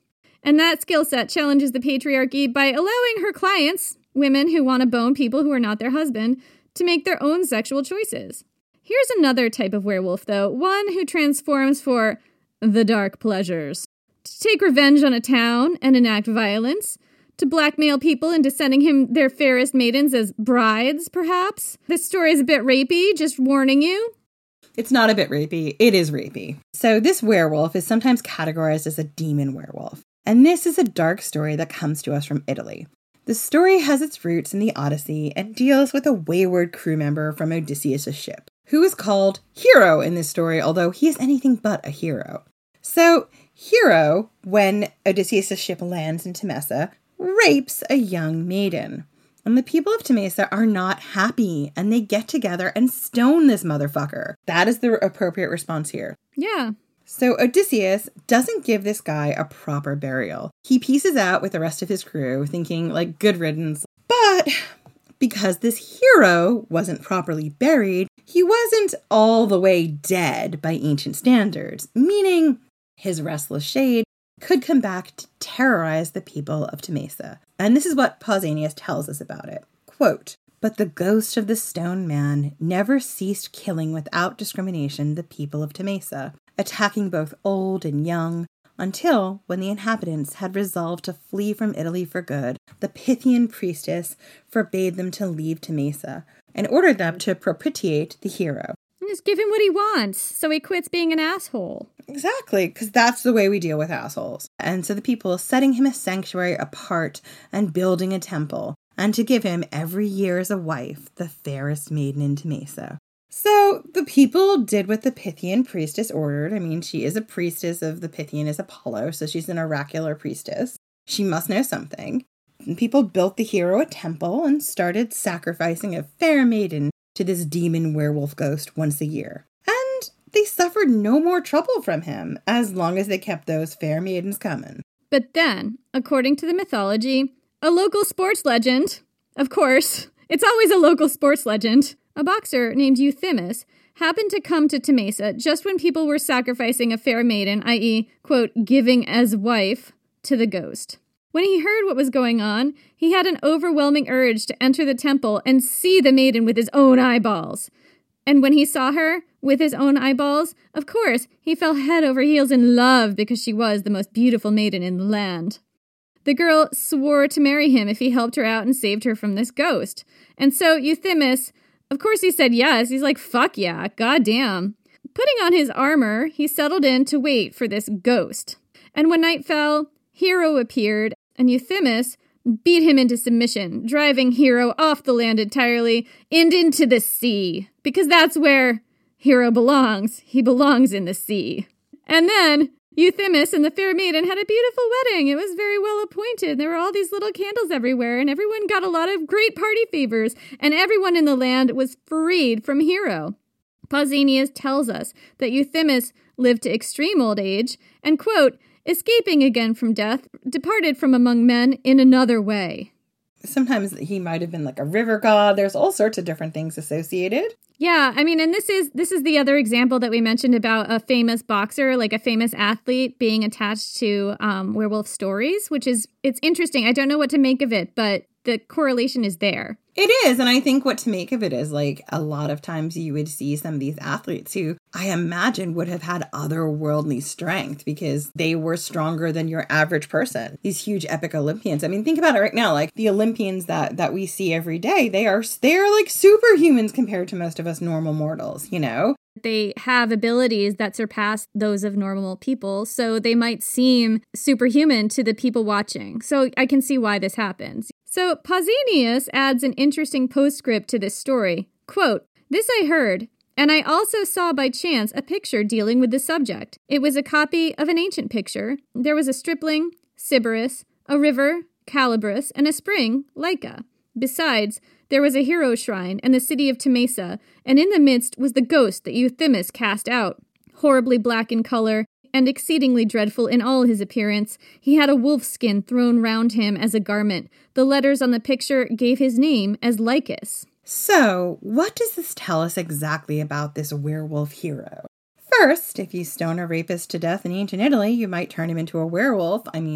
And that skill set challenges the patriarchy by allowing her clients, women who want to bone people who are not their husband, to make their own sexual choices. Here's another type of werewolf, though, one who transforms for the dark pleasures. To take revenge on a town and enact violence, to blackmail people into sending him their fairest maidens as brides, perhaps. This story is a bit rapey, just warning you. It's not a bit rapey, it is rapey. So this werewolf is sometimes categorized as a demon werewolf. And this is a dark story that comes to us from Italy. The story has its roots in the Odyssey and deals with a wayward crew member from Odysseus' ship, who is called Hero in this story, although he is anything but a hero. So Hero, when Odysseus' ship lands in Temesa, rapes a young maiden. And the people of Temesa are not happy, and they get together and stone this motherfucker. That is the appropriate response here. Yeah. So Odysseus doesn't give this guy a proper burial. He pieces out with the rest of his crew, thinking, like, good riddance. But because this hero wasn't properly buried, he wasn't all the way dead by ancient standards, meaning his restless shade could come back to terrorize the people of Temesa. And this is what Pausanias tells us about it. Quote, "But the ghost of the stone man never ceased killing without discrimination the people of Temesa, attacking both old and young, until, when the inhabitants had resolved to flee from Italy for good, the Pythian priestess forbade them to leave Temesa, and ordered them to propitiate the hero." Just give him what he wants, so he quits being an asshole. Exactly, because that's the way we deal with assholes. And so the people setting him a sanctuary apart and building a temple, and to give him every year as a wife, the fairest maiden in Temesa. So the people did what the Pythian priestess ordered. I mean, she is a priestess of the Pythian is Apollo, so she's an oracular priestess. She must know something. And people built the hero a temple and started sacrificing a fair maiden to this demon werewolf ghost once a year. And they suffered no more trouble from him as long as they kept those fair maidens coming. But then, according to the mythology, a local sports legend, of course, it's always a local sports legend, a boxer named Euthymus happened to come to Temesa just when people were sacrificing a fair maiden, that is, quote, giving as wife, to the ghost. When he heard what was going on, he had an overwhelming urge to enter the temple and see the maiden with his own eyeballs. And when he saw her with his own eyeballs, of course, he fell head over heels in love because she was the most beautiful maiden in the land. The girl swore to marry him if he helped her out and saved her from this ghost. And so Euthymus, of course he said yes. He's like, fuck yeah, goddamn. Putting on his armor, he settled in to wait for this ghost. And when night fell, Hero appeared, and Euthymus beat him into submission, driving Hero off the land entirely and into the sea. Because that's where Hero belongs. He belongs in the sea. And then Euthymus and the fair maiden had a beautiful wedding. It was very well appointed. There were all these little candles everywhere, and everyone got a lot of great party favors, and everyone in the land was freed from Hero. Pausanias tells us that Euthymus lived to extreme old age, and, quote, escaping again from death, departed from among men in another way. Sometimes he might have been like a river god. There's all sorts of different things associated. Yeah, I mean, and this is this is the other example that we mentioned about a famous boxer, like a famous athlete being attached to um, werewolf stories, which is, it's interesting. I don't know what to make of it, but the correlation is there. It is, and I think what to make of it is, like, a lot of times you would see some of these athletes who I imagine would have had otherworldly strength because they were stronger than your average person. These huge epic Olympians. I mean, think about it right now. Like, the Olympians that, that we see every day, they are, they are like superhumans compared to most of us normal mortals, you know? They have abilities that surpass those of normal people, so they might seem superhuman to the people watching. So I can see why this happens. So Pausanias adds an interesting postscript to this story. Quote, "This I heard, and I also saw by chance a picture dealing with the subject. It was a copy of an ancient picture. There was a stripling, Sybaris, a river, Calibris, and a spring, Lyca. Besides, there was a hero shrine and the city of Temesa, and in the midst was the ghost that Euthymus cast out. Horribly black in color, and exceedingly dreadful in all his appearance, he had a wolf's skin thrown round him as a garment. The letters on the picture gave his name as Lycus." So, what does this tell us exactly about this werewolf hero? First, if you stone a rapist to death in ancient Italy, you might turn him into a werewolf. I mean,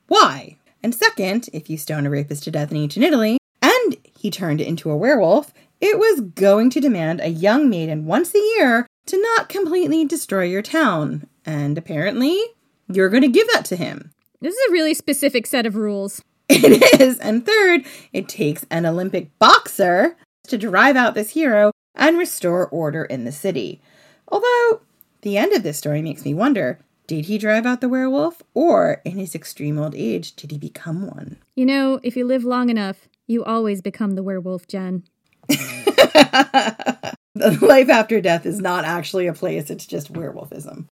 Why? And second, if you stone a rapist to death in ancient Italy, and he turned into a werewolf, it was going to demand a young maiden once a year to not completely destroy your town. And apparently, you're going to give that to him. This is a really specific set of rules. It is. And third, it takes an Olympic boxer to drive out this hero and restore order in the city. Although, the end of this story makes me wonder, did he drive out the werewolf? Or, in his extreme old age, did he become one? You know, if you live long enough, you always become the werewolf, Jen. Life after death is not actually a place, it's just werewolfism.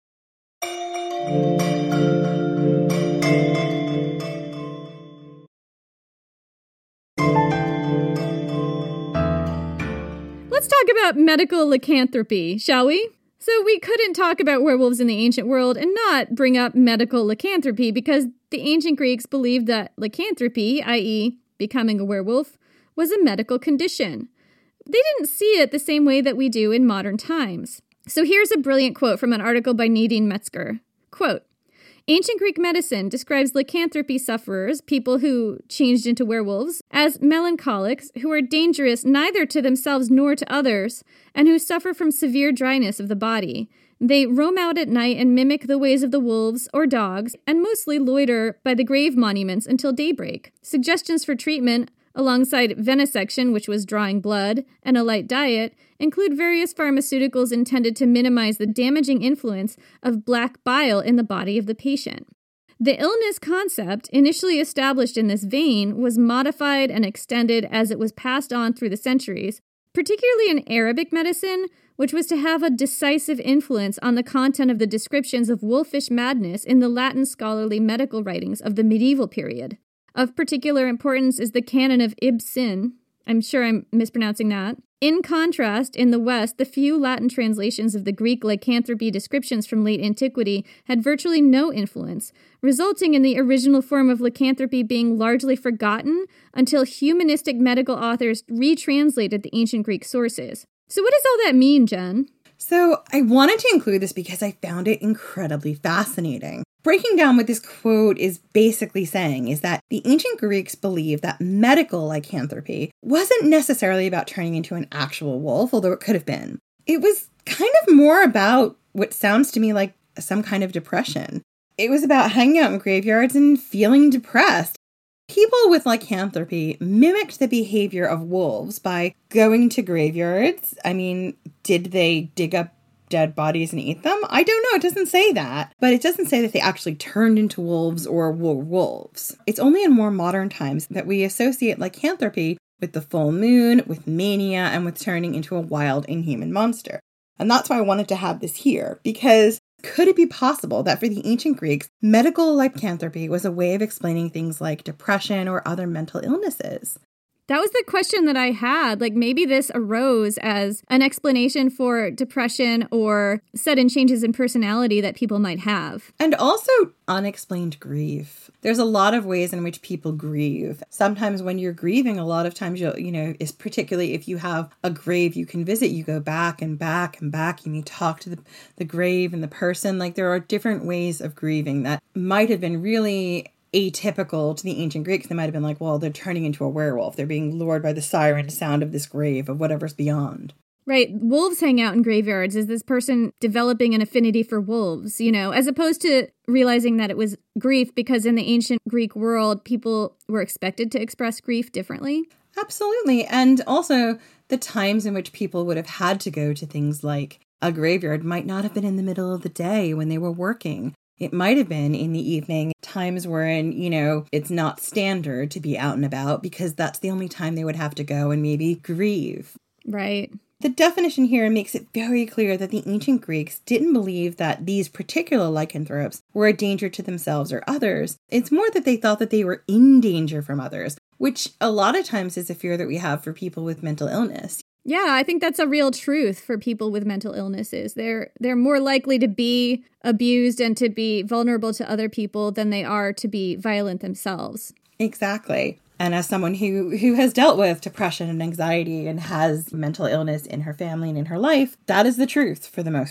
Let's talk about medical lycanthropy, shall we? So we couldn't talk about werewolves in the ancient world and not bring up medical lycanthropy because the ancient Greeks believed that lycanthropy, that is becoming a werewolf, was a medical condition. They didn't see it the same way that we do in modern times. So here's a brilliant quote from an article by Nadine Metzger. Quote, ancient Greek medicine describes lycanthropy sufferers, people who changed into werewolves, as melancholics who are dangerous neither to themselves nor to others, and who suffer from severe dryness of the body. They roam out at night and mimic the ways of the wolves or dogs, and mostly loiter by the grave monuments until daybreak. Suggestions for treatment, alongside venesection, which was drawing blood, and a light diet, include various pharmaceuticals intended to minimize the damaging influence of black bile in the body of the patient. The illness concept, initially established in this vein, was modified and extended as it was passed on through the centuries, particularly in Arabic medicine, which was to have a decisive influence on the content of the descriptions of wolfish madness in the Latin scholarly medical writings of the medieval period. Of particular importance is the canon of Ibn Sin. I'm sure I'm mispronouncing that. In contrast, in the West, the few Latin translations of the Greek lycanthropy descriptions from late antiquity had virtually no influence, resulting in the original form of lycanthropy being largely forgotten until humanistic medical authors retranslated the ancient Greek sources. So what does all that mean, Jen? So I wanted to include this because I found it incredibly fascinating. Breaking down what this quote is basically saying is that the ancient Greeks believed that medical lycanthropy wasn't necessarily about turning into an actual wolf, although it could have been. It was kind of more about what sounds to me like some kind of depression. It was about hanging out in graveyards and feeling depressed. People with lycanthropy mimicked the behavior of wolves by going to graveyards. I mean, did they dig up dead bodies and eat them? I don't know. It doesn't say that. But it doesn't say that they actually turned into wolves or were wolves. It's only in more modern times that we associate lycanthropy with the full moon, with mania, and with turning into a wild, inhuman monster. And that's why I wanted to have this here, because could it be possible that for the ancient Greeks, medical lycanthropy was a way of explaining things like depression or other mental illnesses? That was the question that I had. Like, maybe this arose as an explanation for depression or sudden changes in personality that people might have. And also unexplained grief. There's a lot of ways in which people grieve. Sometimes when you're grieving, a lot of times you'll, you know, is particularly if you have a grave you can visit, you go back and back and back and you talk to the, the grave and the person. Like, there are different ways of grieving that might have been really atypical to the ancient Greeks. They might have been like, well, they're turning into a werewolf. They're being lured by the siren sound of this grave, of whatever's beyond. Right. Wolves hang out in graveyards. Is this person developing an affinity for wolves, you know, as opposed to realizing that it was grief, because in the ancient Greek world, people were expected to express grief differently? Absolutely. And also the times in which people would have had to go to things like a graveyard might not have been in the middle of the day when they were working. It might have been in the evening, times wherein, you know, it's not standard to be out and about because that's the only time they would have to go and maybe grieve. Right. The definition here makes it very clear that the ancient Greeks didn't believe that these particular lycanthropes were a danger to themselves or others. It's more that they thought that they were in danger from others, which a lot of times is a fear that we have for people with mental illness. Yeah, I think that's a real truth for people with mental illnesses. They're they're more likely to be abused and to be vulnerable to other people than they are to be violent themselves. Exactly. And as someone who, who has dealt with depression and anxiety and has mental illness in her family and in her life, that is the truth for the most part.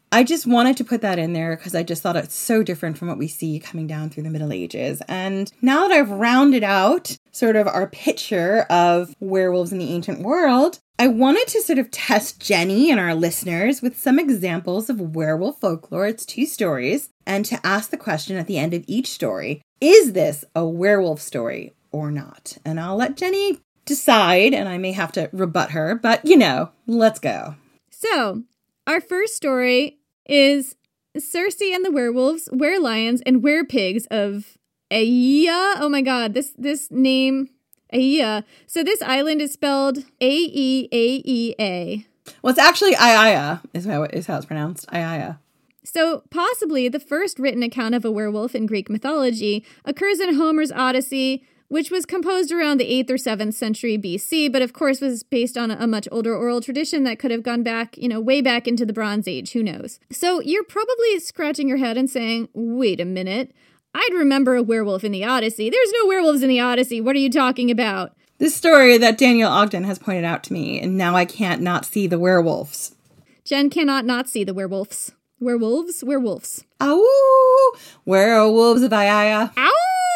I just wanted to put that in there because I just thought it's so different from what we see coming down through the Middle Ages. And now that I've rounded out sort of our picture of werewolves in the ancient world, I wanted to sort of test Jenny and our listeners with some examples of werewolf folklore. It's two stories. And to ask the question at the end of each story, is this a werewolf story or not? And I'll let Jenny decide, and I may have to rebut her, but you know, let's go. So, our first story is Circe and the Werewolves, Were-Lions, and Were-Pigs of Aia. Oh my god, this this name, Aia. So this island is spelled A E A E A. Well, it's actually Aiaia, is how, is how it's pronounced, Aiaia. So possibly the first written account of a werewolf in Greek mythology occurs in Homer's Odyssey, which was composed around the eighth or seventh century B C, but of course was based on a much older oral tradition that could have gone back, you know, way back into the Bronze Age, who knows. So you're probably scratching your head and saying, wait a minute, I'd remember a werewolf in the Odyssey. There's no werewolves in the Odyssey. What are you talking about? This story that Daniel Ogden has pointed out to me, and now I can't not see the werewolves. Jen cannot not see the werewolves. Werewolves? Werewolves. Ow! Werewolves of Aiaia. Ow!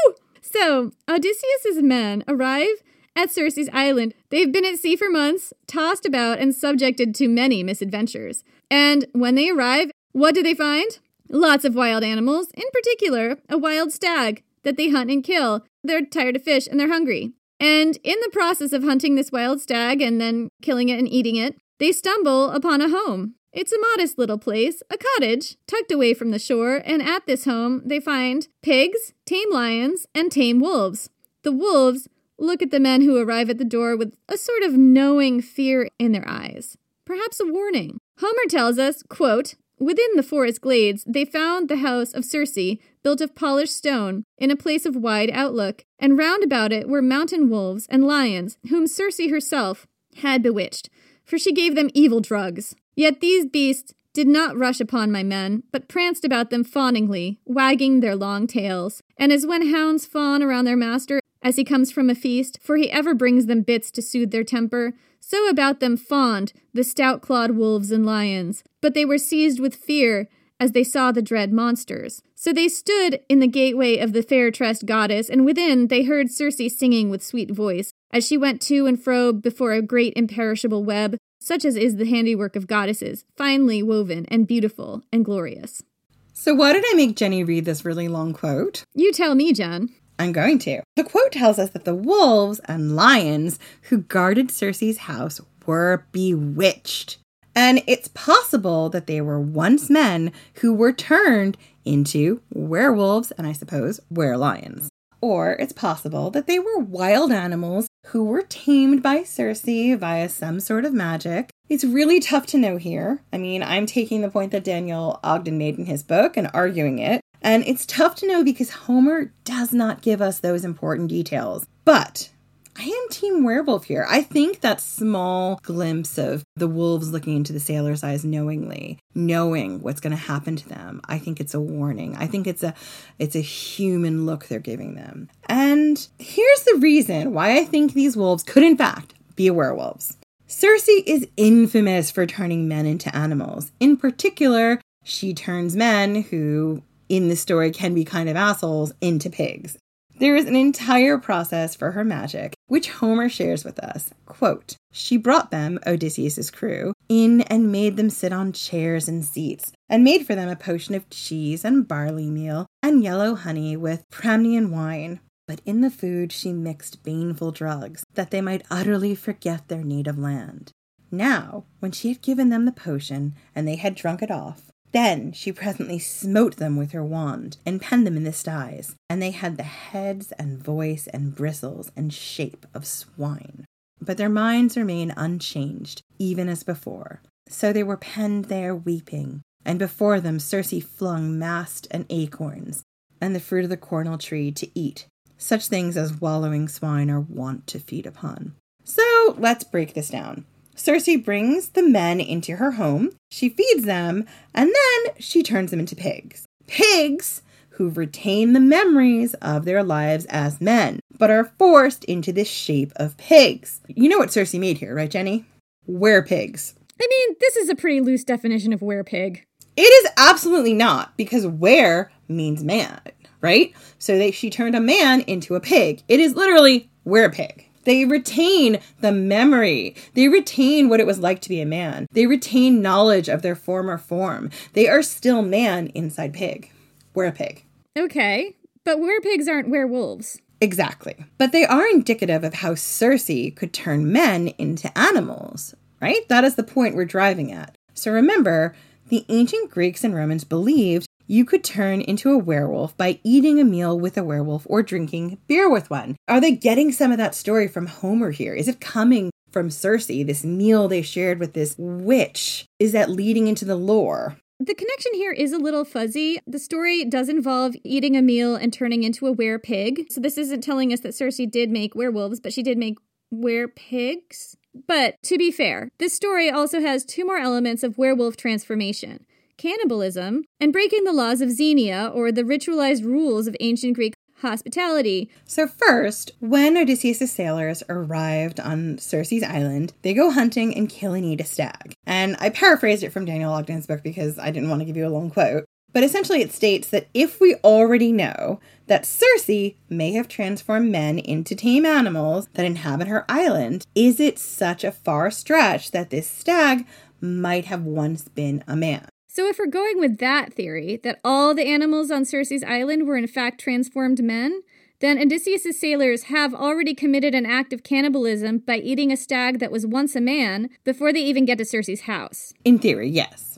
So, Odysseus' men arrive at Circe's island. They've been at sea for months, tossed about, and subjected to many misadventures. And when they arrive, what do they find? Lots of wild animals, in particular, a wild stag that they hunt and kill. They're tired of fish and they're hungry. And in the process of hunting this wild stag and then killing it and eating it, they stumble upon a home. It's a modest little place, a cottage, tucked away from the shore, and at this home they find pigs, tame lions, and tame wolves. The wolves look at the men who arrive at the door with a sort of knowing fear in their eyes. Perhaps a warning. Homer tells us, quote, within the forest glades they found the house of Circe, built of polished stone, in a place of wide outlook, and round about it were mountain wolves and lions, whom Circe herself had bewitched, for she gave them evil drugs. Yet these beasts did not rush upon my men, but pranced about them fawningly, wagging their long tails. And as when hounds fawn around their master as he comes from a feast, for he ever brings them bits to soothe their temper, so about them fawned the stout-clawed wolves and lions. But they were seized with fear as they saw the dread monsters. So they stood in the gateway of the fair-tressed goddess, and within they heard Circe singing with sweet voice, as she went to and fro before a great imperishable web, such as is the handiwork of goddesses, finely woven and beautiful and glorious. So why did I make Jenny read this really long quote? You tell me, Jen. I'm going to. The quote tells us that the wolves and lions who guarded Circe's house were bewitched. And it's possible that they were once men who were turned into werewolves and I suppose were-lions. Or it's possible that they were wild animals who were tamed by Circe via some sort of magic. It's really tough to know here. I mean, I'm taking the point that Daniel Ogden made in his book and arguing it. And it's tough to know because Homer does not give us those important details. But I am Team Werewolf here. I think that small glimpse of the wolves looking into the sailor's eyes knowingly, knowing what's going to happen to them, I think it's a warning. I think it's a it's a human look they're giving them. And here's the reason why I think these wolves could in fact be werewolves. Circe is infamous for turning men into animals. In particular, she turns men who, in the story, can be kind of assholes, into pigs. There is an entire process for her magic, which Homer shares with us. Quote, she brought them, Odysseus' crew, in and made them sit on chairs and seats, and made for them a potion of cheese and barley meal and yellow honey with Pramnian wine. But in the food she mixed baneful drugs, that they might utterly forget their native land. Now, when she had given them the potion, and they had drunk it off, then she presently smote them with her wand, and penned them in the styes, and they had the heads and voice and bristles and shape of swine. But their minds remained unchanged, even as before. So they were penned there weeping, and before them Circe flung mast and acorns, and the fruit of the cornel tree to eat, such things as wallowing swine are wont to feed upon. So let's break this down. Circe brings the men into her home, she feeds them, and then she turns them into pigs. Pigs who retain the memories of their lives as men, but are forced into the shape of pigs. You know what Circe made here, right, Jenny? Were-pigs. I mean, this is a pretty loose definition of were-pig. It is absolutely not, because were means man, right? So they, she turned a man into a pig. It is literally were-pig. They retain the memory. They retain what it was like to be a man. They retain knowledge of their former form. They are still man inside pig. Were-pig. Okay, but were-pigs aren't werewolves. Exactly. But they are indicative of how Circe could turn men into animals, right? That is the point we're driving at. So remember, the ancient Greeks and Romans believed you could turn into a werewolf by eating a meal with a werewolf or drinking beer with one. Are they getting some of that story from Homer here? Is it coming from Circe, this meal they shared with this witch? Is that leading into the lore? The connection here is a little fuzzy. The story does involve eating a meal and turning into a were-pig. So this isn't telling us that Circe did make werewolves, but she did make were-pigs. But to be fair, this story also has two more elements of werewolf transformation: cannibalism and breaking the laws of Xenia, or the ritualized rules of ancient Greek hospitality. So first, when Odysseus' sailors arrived on Circe's island, they go hunting and kill and eat a stag. And I paraphrased it from Daniel Ogden's book because I didn't want to give you a long quote. But essentially it states that if we already know that Circe may have transformed men into tame animals that inhabit her island, is it such a far stretch that this stag might have once been a man? So if we're going with that theory, that all the animals on Circe's island were in fact transformed men, then Odysseus' sailors have already committed an act of cannibalism by eating a stag that was once a man before they even get to Circe's house. In theory, yes.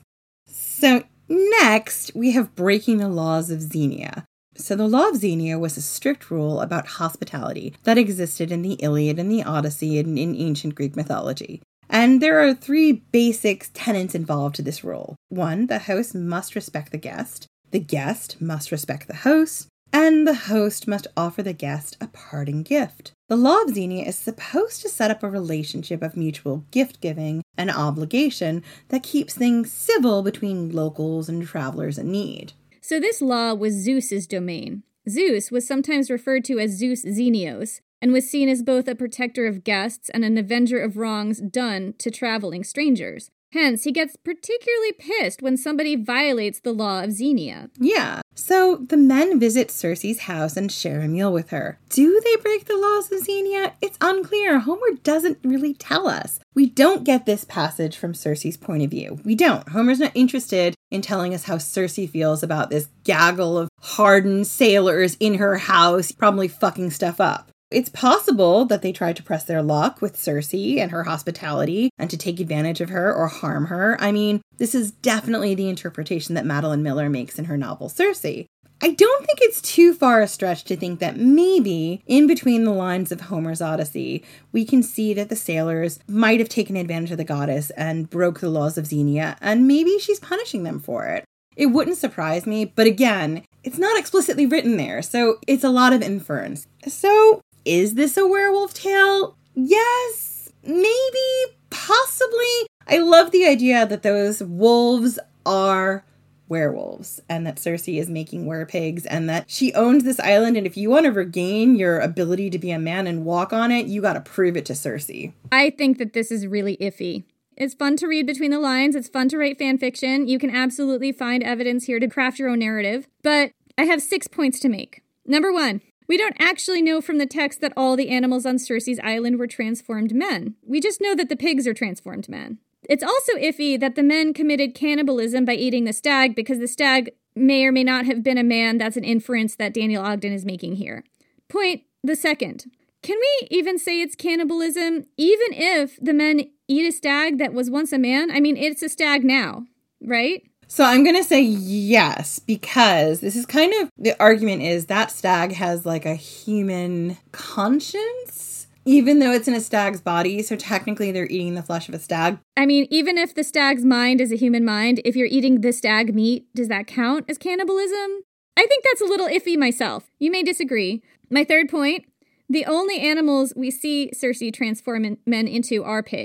So next, we have breaking the laws of Xenia. So the law of Xenia was a strict rule about hospitality that existed in the Iliad and the Odyssey and in ancient Greek mythology. And there are three basic tenets involved to this rule. One, the host must respect the guest, the guest must respect the host, and the host must offer the guest a parting gift. The law of Xenia is supposed to set up a relationship of mutual gift-giving and obligation that keeps things civil between locals and travelers in need. So this law was Zeus's domain. Zeus was sometimes referred to as Zeus Xenios, and was seen as both a protector of guests and an avenger of wrongs done to traveling strangers. Hence, he gets particularly pissed when somebody violates the law of Xenia. Yeah, so the men visit Circe's house and share a meal with her. Do they break the laws of Xenia? It's unclear. Homer doesn't really tell us. We don't get this passage from Circe's point of view. We don't. Homer's not interested in telling us how Circe feels about this gaggle of hardened sailors in her house, probably fucking stuff up. It's possible that they tried to press their luck with Circe and her hospitality and to take advantage of her or harm her. I mean, this is definitely the interpretation that Madeline Miller makes in her novel Circe. I don't think it's too far a stretch to think that maybe in between the lines of Homer's Odyssey, we can see that the sailors might have taken advantage of the goddess and broke the laws of Xenia, and maybe she's punishing them for it. It wouldn't surprise me, but again, it's not explicitly written there, so it's a lot of inference. So, is this a werewolf tale? Yes, maybe, possibly. I love the idea that those wolves are werewolves and that Circe is making werepigs and that she owns this island, and if you want to regain your ability to be a man and walk on it, you got to prove it to Circe. I think that this is really iffy. It's fun to read between the lines. It's fun to write fan fiction. You can absolutely find evidence here to craft your own narrative. But I have six points to make. Number one, we don't actually know from the text that all the animals on Circe's island were transformed men. We just know that the pigs are transformed men. It's also iffy that the men committed cannibalism by eating the stag because the stag may or may not have been a man. That's an inference that Daniel Ogden is making here. Point the second. Can we even say it's cannibalism, even if the men eat a stag that was once a man? I mean, it's a stag now, right? So I'm going to say yes, because this is kind of, the argument is that stag has like a human conscience, even though it's in a stag's body. So technically they're eating the flesh of a stag. I mean, even if the stag's mind is a human mind, if you're eating the stag meat, does that count as cannibalism? I think that's a little iffy myself. You may disagree. My third point, the only animals we see Circe transform men into are pigs.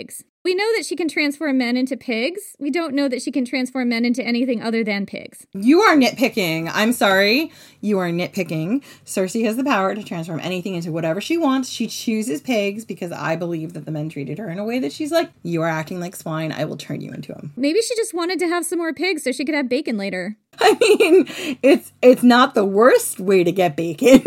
We know that she can transform men into pigs. We don't know that she can transform men into anything other than pigs. You are nitpicking. I'm sorry. You are nitpicking. Cersei has the power to transform anything into whatever she wants. She chooses pigs because I believe that the men treated her in a way that she's like, you are acting like swine. I will turn you into them. Maybe she just wanted to have some more pigs so she could have bacon later. I mean, it's it's not the worst way to get bacon.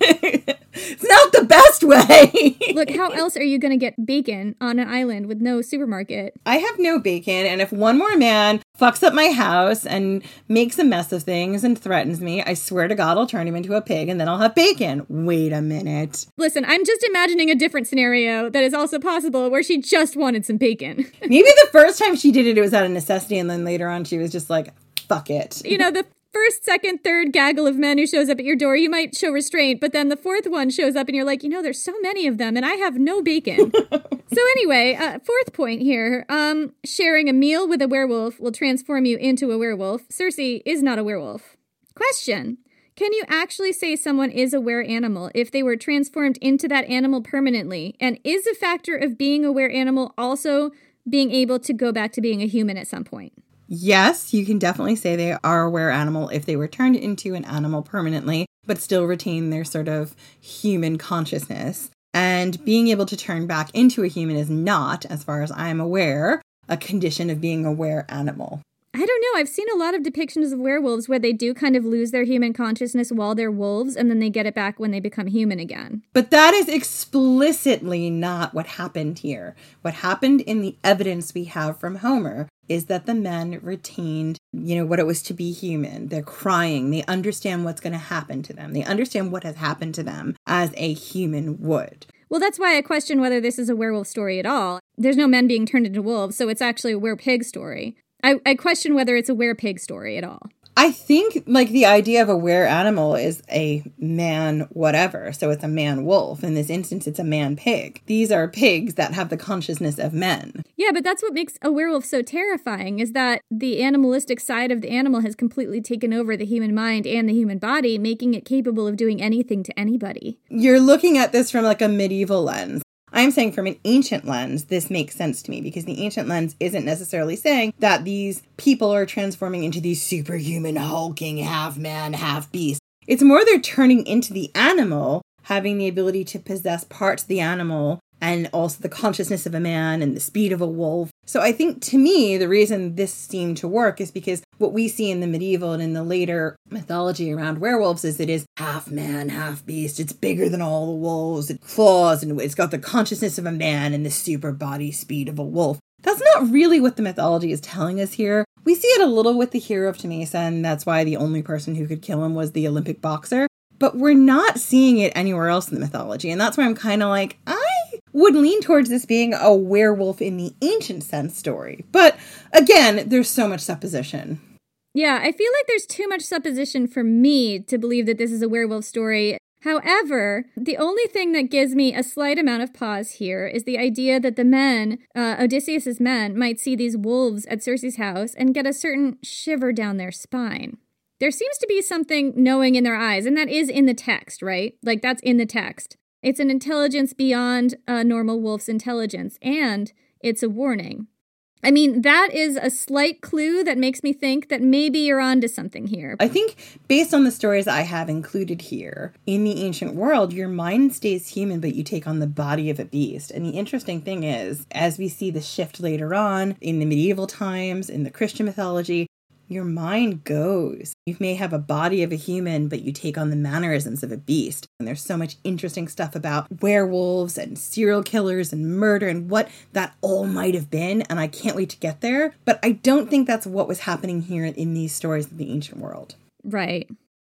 It's not the best way. Look, how else are you going to get bacon on an island with no supermarket? I have no bacon, and if one more man fucks up my house and makes a mess of things and threatens me, I swear to God I'll turn him into a pig and then I'll have bacon. Wait a minute. Listen, I'm just imagining a different scenario that is also possible where she just wanted some bacon. Maybe the first time she did it, it was out of necessity, and then later on she was just like, fuck it. You know, the first, second, third gaggle of men who shows up at your door, you might show restraint, but then the fourth one shows up and you're like, you know, there's so many of them and I have no bacon. So anyway, uh, fourth point here, um, sharing a meal with a werewolf will transform you into a werewolf. Cersei is not a werewolf. Question. Can you actually say someone is a were animal if they were transformed into that animal permanently? And is a factor of being a were animal also being able to go back to being a human at some point? Yes, you can definitely say they are a were animal if they were turned into an animal permanently, but still retain their sort of human consciousness. And being able to turn back into a human is not, as far as I'm aware, a condition of being a were animal. I don't know. I've seen a lot of depictions of werewolves where they do kind of lose their human consciousness while they're wolves, and then they get it back when they become human again. But that is explicitly not what happened here. What happened in the evidence we have from Homer is that the men retained, you know, what it was to be human. They're crying. They understand what's going to happen to them. They understand what has happened to them as a human would. Well, that's why I question whether this is a werewolf story at all. There's no men being turned into wolves, so it's actually a were-pig story. I, I question whether it's a were-pig story at all. I think, like, the idea of a were animal is a man whatever. So it's a man wolf. In this instance, it's a man pig. These are pigs that have the consciousness of men. Yeah, but that's what makes a werewolf so terrifying, is that the animalistic side of the animal has completely taken over the human mind and the human body, making it capable of doing anything to anybody. You're looking at this from, like, a medieval lens. I'm saying from an ancient lens, this makes sense to me, because the ancient lens isn't necessarily saying that these people are transforming into these superhuman, hulking, half-man, half-beast. It's more they're turning into the animal, having the ability to possess parts of the animal and also the consciousness of a man and the speed of a wolf. So I think, to me, the reason this seemed to work is because what we see in the medieval and in the later mythology around werewolves is it is half man, half beast. It's bigger than all the wolves. It claws and it's got the consciousness of a man and the super body speed of a wolf. That's not really what the mythology is telling us here. We see it a little with the hero of Temesa, and that's why the only person who could kill him was the Olympic boxer. But we're not seeing it anywhere else in the mythology, and that's why I'm kind of like, I would lean towards this being a werewolf in the ancient sense story. But again, there's so much supposition. Yeah, I feel like there's too much supposition for me to believe that this is a werewolf story. However, the only thing that gives me a slight amount of pause here is the idea that the men, uh, Odysseus's men, might see these wolves at Circe's house and get a certain shiver down their spine. There seems to be something knowing in their eyes, and that is in the text, right? Like, that's in the text. It's an intelligence beyond a normal wolf's intelligence, and it's a warning. I mean, that is a slight clue that makes me think that maybe you're onto something here. I think based on the stories I have included here, in the ancient world, your mind stays human, but you take on the body of a beast. And the interesting thing is, as we see the shift later on, in the medieval times, in the Christian mythology, your mind goes. You may have a body of a human, but you take on the mannerisms of a beast. And there's so much interesting stuff about werewolves and serial killers and murder and what that all might have been. And I can't wait to get there. But I don't think that's what was happening here in these stories of the ancient world. Right.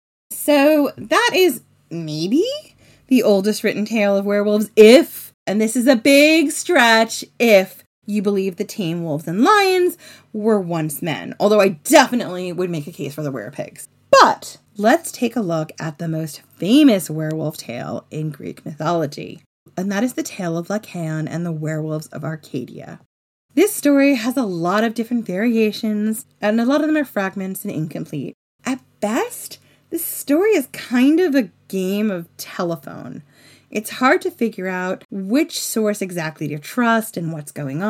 So that is maybe the oldest written tale of werewolves, if, and this is a big stretch, if you believe the tame wolves and lions were once men, although I definitely would make a case for the werepigs. But let's take a look at the most famous werewolf tale in Greek mythology, and that is the tale of Lycaon and the werewolves of Arcadia. This story has a lot of different variations, and a lot of them are fragments and incomplete. At best, this story is kind of a game of telephone. It's hard to figure out which source exactly to trust and what's going on.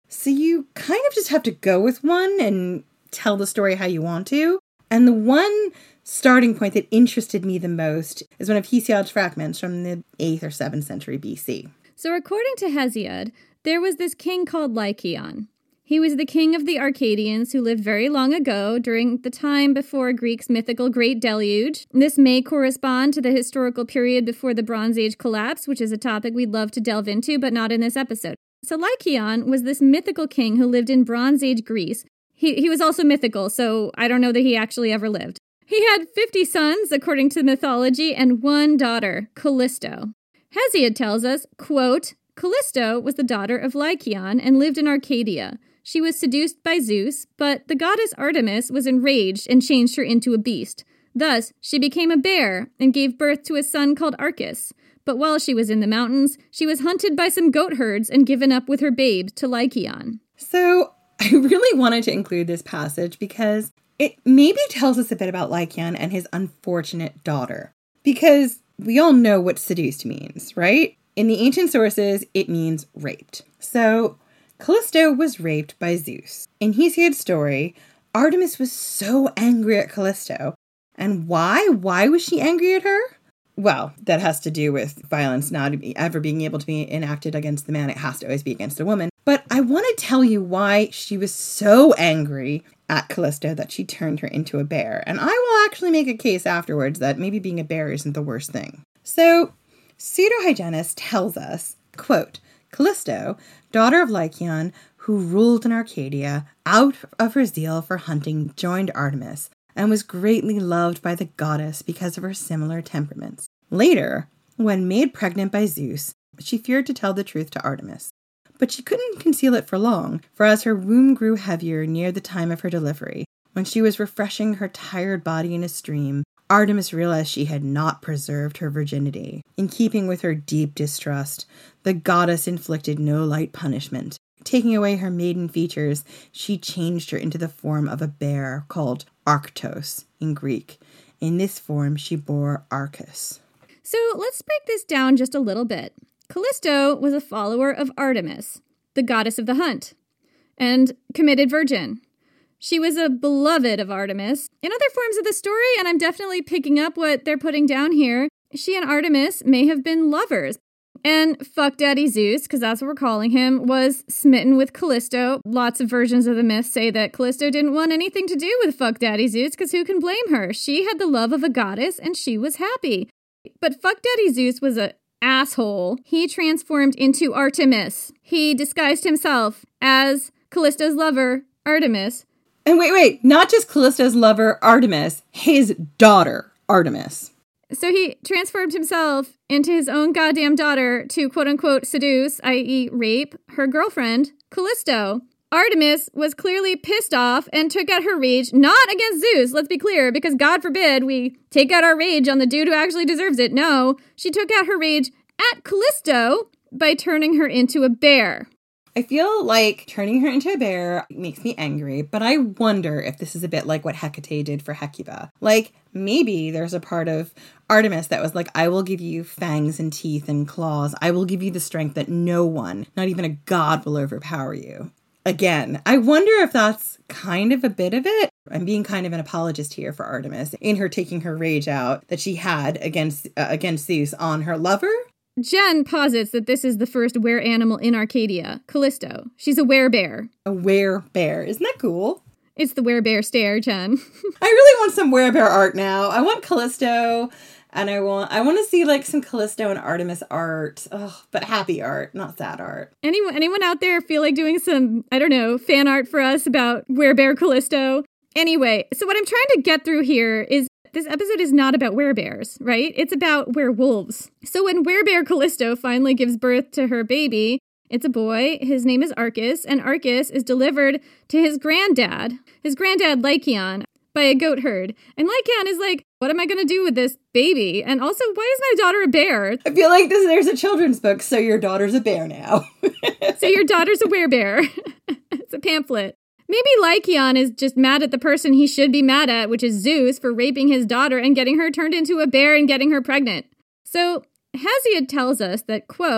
So you kind of just have to go with one and tell the story how you want to. And the one starting point that interested me the most is one of Hesiod's fragments from the eighth or seventh century B C. So according to Hesiod, there was this king called Lycaon. He was the king of the Arcadians who lived very long ago during the time before Greek's mythical Great Deluge. This may correspond to the historical period before the Bronze Age collapse, which is a topic we'd love to delve into, but not in this episode. So Lycaon was this mythical king who lived in Bronze Age Greece. He, he was also mythical, so I don't know that he actually ever lived. He had fifty sons, according to mythology, and one daughter, Callisto. Hesiod tells us, quote, Callisto was the daughter of Lycaon and lived in Arcadia. She was seduced by Zeus, but the goddess Artemis was enraged and changed her into a beast. Thus, she became a bear and gave birth to a son called Arcus. But while she was in the mountains, she was hunted by some goat herds and given up with her babe to Lycaon. So I really wanted to include this passage because it maybe tells us a bit about Lycaon and his unfortunate daughter. Because we all know what seduced means, right? In the ancient sources, it means raped. So Callisto was raped by Zeus. In Hesiod's story, Artemis was so angry at Callisto. And why? Why was she angry at her? Well, that has to do with violence not ever being able to be enacted against the man. It has to always be against a woman. But I want to tell you why she was so angry at Callisto that she turned her into a bear. And I will actually make a case afterwards that maybe being a bear isn't the worst thing. So, Pseudo-Hyginus tells us, quote, Callisto, daughter of Lycaon, who ruled in Arcadia, out of her zeal for hunting, joined Artemis, and was greatly loved by the goddess because of her similar temperaments. Later, when made pregnant by Zeus, she feared to tell the truth to Artemis. But she couldn't conceal it for long, for as her womb grew heavier near the time of her delivery, when she was refreshing her tired body in a stream, Artemis realized she had not preserved her virginity. In keeping with her deep distrust, the goddess inflicted no light punishment. Taking away her maiden features, she changed her into the form of a bear called Arctos in Greek. In this form, she bore Arcus. So let's break this down just a little bit. Callisto was a follower of Artemis, the goddess of the hunt, and committed virgin. She was a beloved of Artemis. In other forms of the story, and I'm definitely picking up what they're putting down here, she and Artemis may have been lovers. And Fuck Daddy Zeus, because that's what we're calling him, was smitten with Callisto. Lots of versions of the myth say that Callisto didn't want anything to do with Fuck Daddy Zeus, because who can blame her? She had the love of a goddess, and she was happy. But Fuck Daddy Zeus was a asshole. He transformed into Artemis. He disguised himself as Callisto's lover, Artemis. And wait, wait, not just Callisto's lover, Artemis, his daughter, Artemis. So he transformed himself into his own goddamn daughter to quote-unquote seduce, that is rape, her girlfriend, Callisto. Artemis was clearly pissed off and took out her rage, not against Zeus, let's be clear, because God forbid we take out our rage on the dude who actually deserves it. No, she took out her rage at Callisto by turning her into a bear. I feel like turning her into a bear makes me angry, but I wonder if this is a bit like what Hecate did for Hecuba. Like, maybe there's a part of Artemis that was like, I will give you fangs and teeth and claws. I will give you the strength that no one, not even a god, will overpower you. Again, I wonder if that's kind of a bit of it. I'm being kind of an apologist here for Artemis in her taking her rage out that she had against uh, against Zeus on her lover. Jen posits that this is the first were-animal in Arcadia, Callisto. She's a were-bear. A were-bear. Isn't that cool? It's the were-bear stare, Jen. I really want some were-bear art now. I want Callisto, and I want I want to see like some Callisto and Artemis art. Ugh, but happy art, not sad art. Anyone, anyone out there feel like doing some, I don't know, fan art for us about were-bear Callisto? Anyway, so what I'm trying to get through here is this episode is not about werebears, right? It's about werewolves. So when werebear Callisto finally gives birth to her baby, it's a boy, his name is Arcus, and Arcus is delivered to his granddad, his granddad Lycaon, by a goat herd. And Lycaon is like, what am I going to do with this baby? And also, why is my daughter a bear? I feel like this, there's a children's book, so your daughter's a bear now. So your daughter's a werebear. It's a pamphlet. Maybe Lycaon is just mad at the person he should be mad at, which is Zeus, for raping his daughter and getting her turned into a bear and getting her pregnant. So Hesiod tells us that, quote,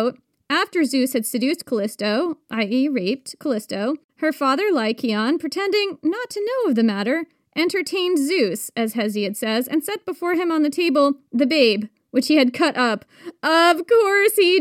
After Zeus had seduced Callisto, that is raped Callisto, her father Lycaon, pretending not to know of the matter, entertained Zeus, as Hesiod says, and set before him on the table the babe, which he had cut up. Of course he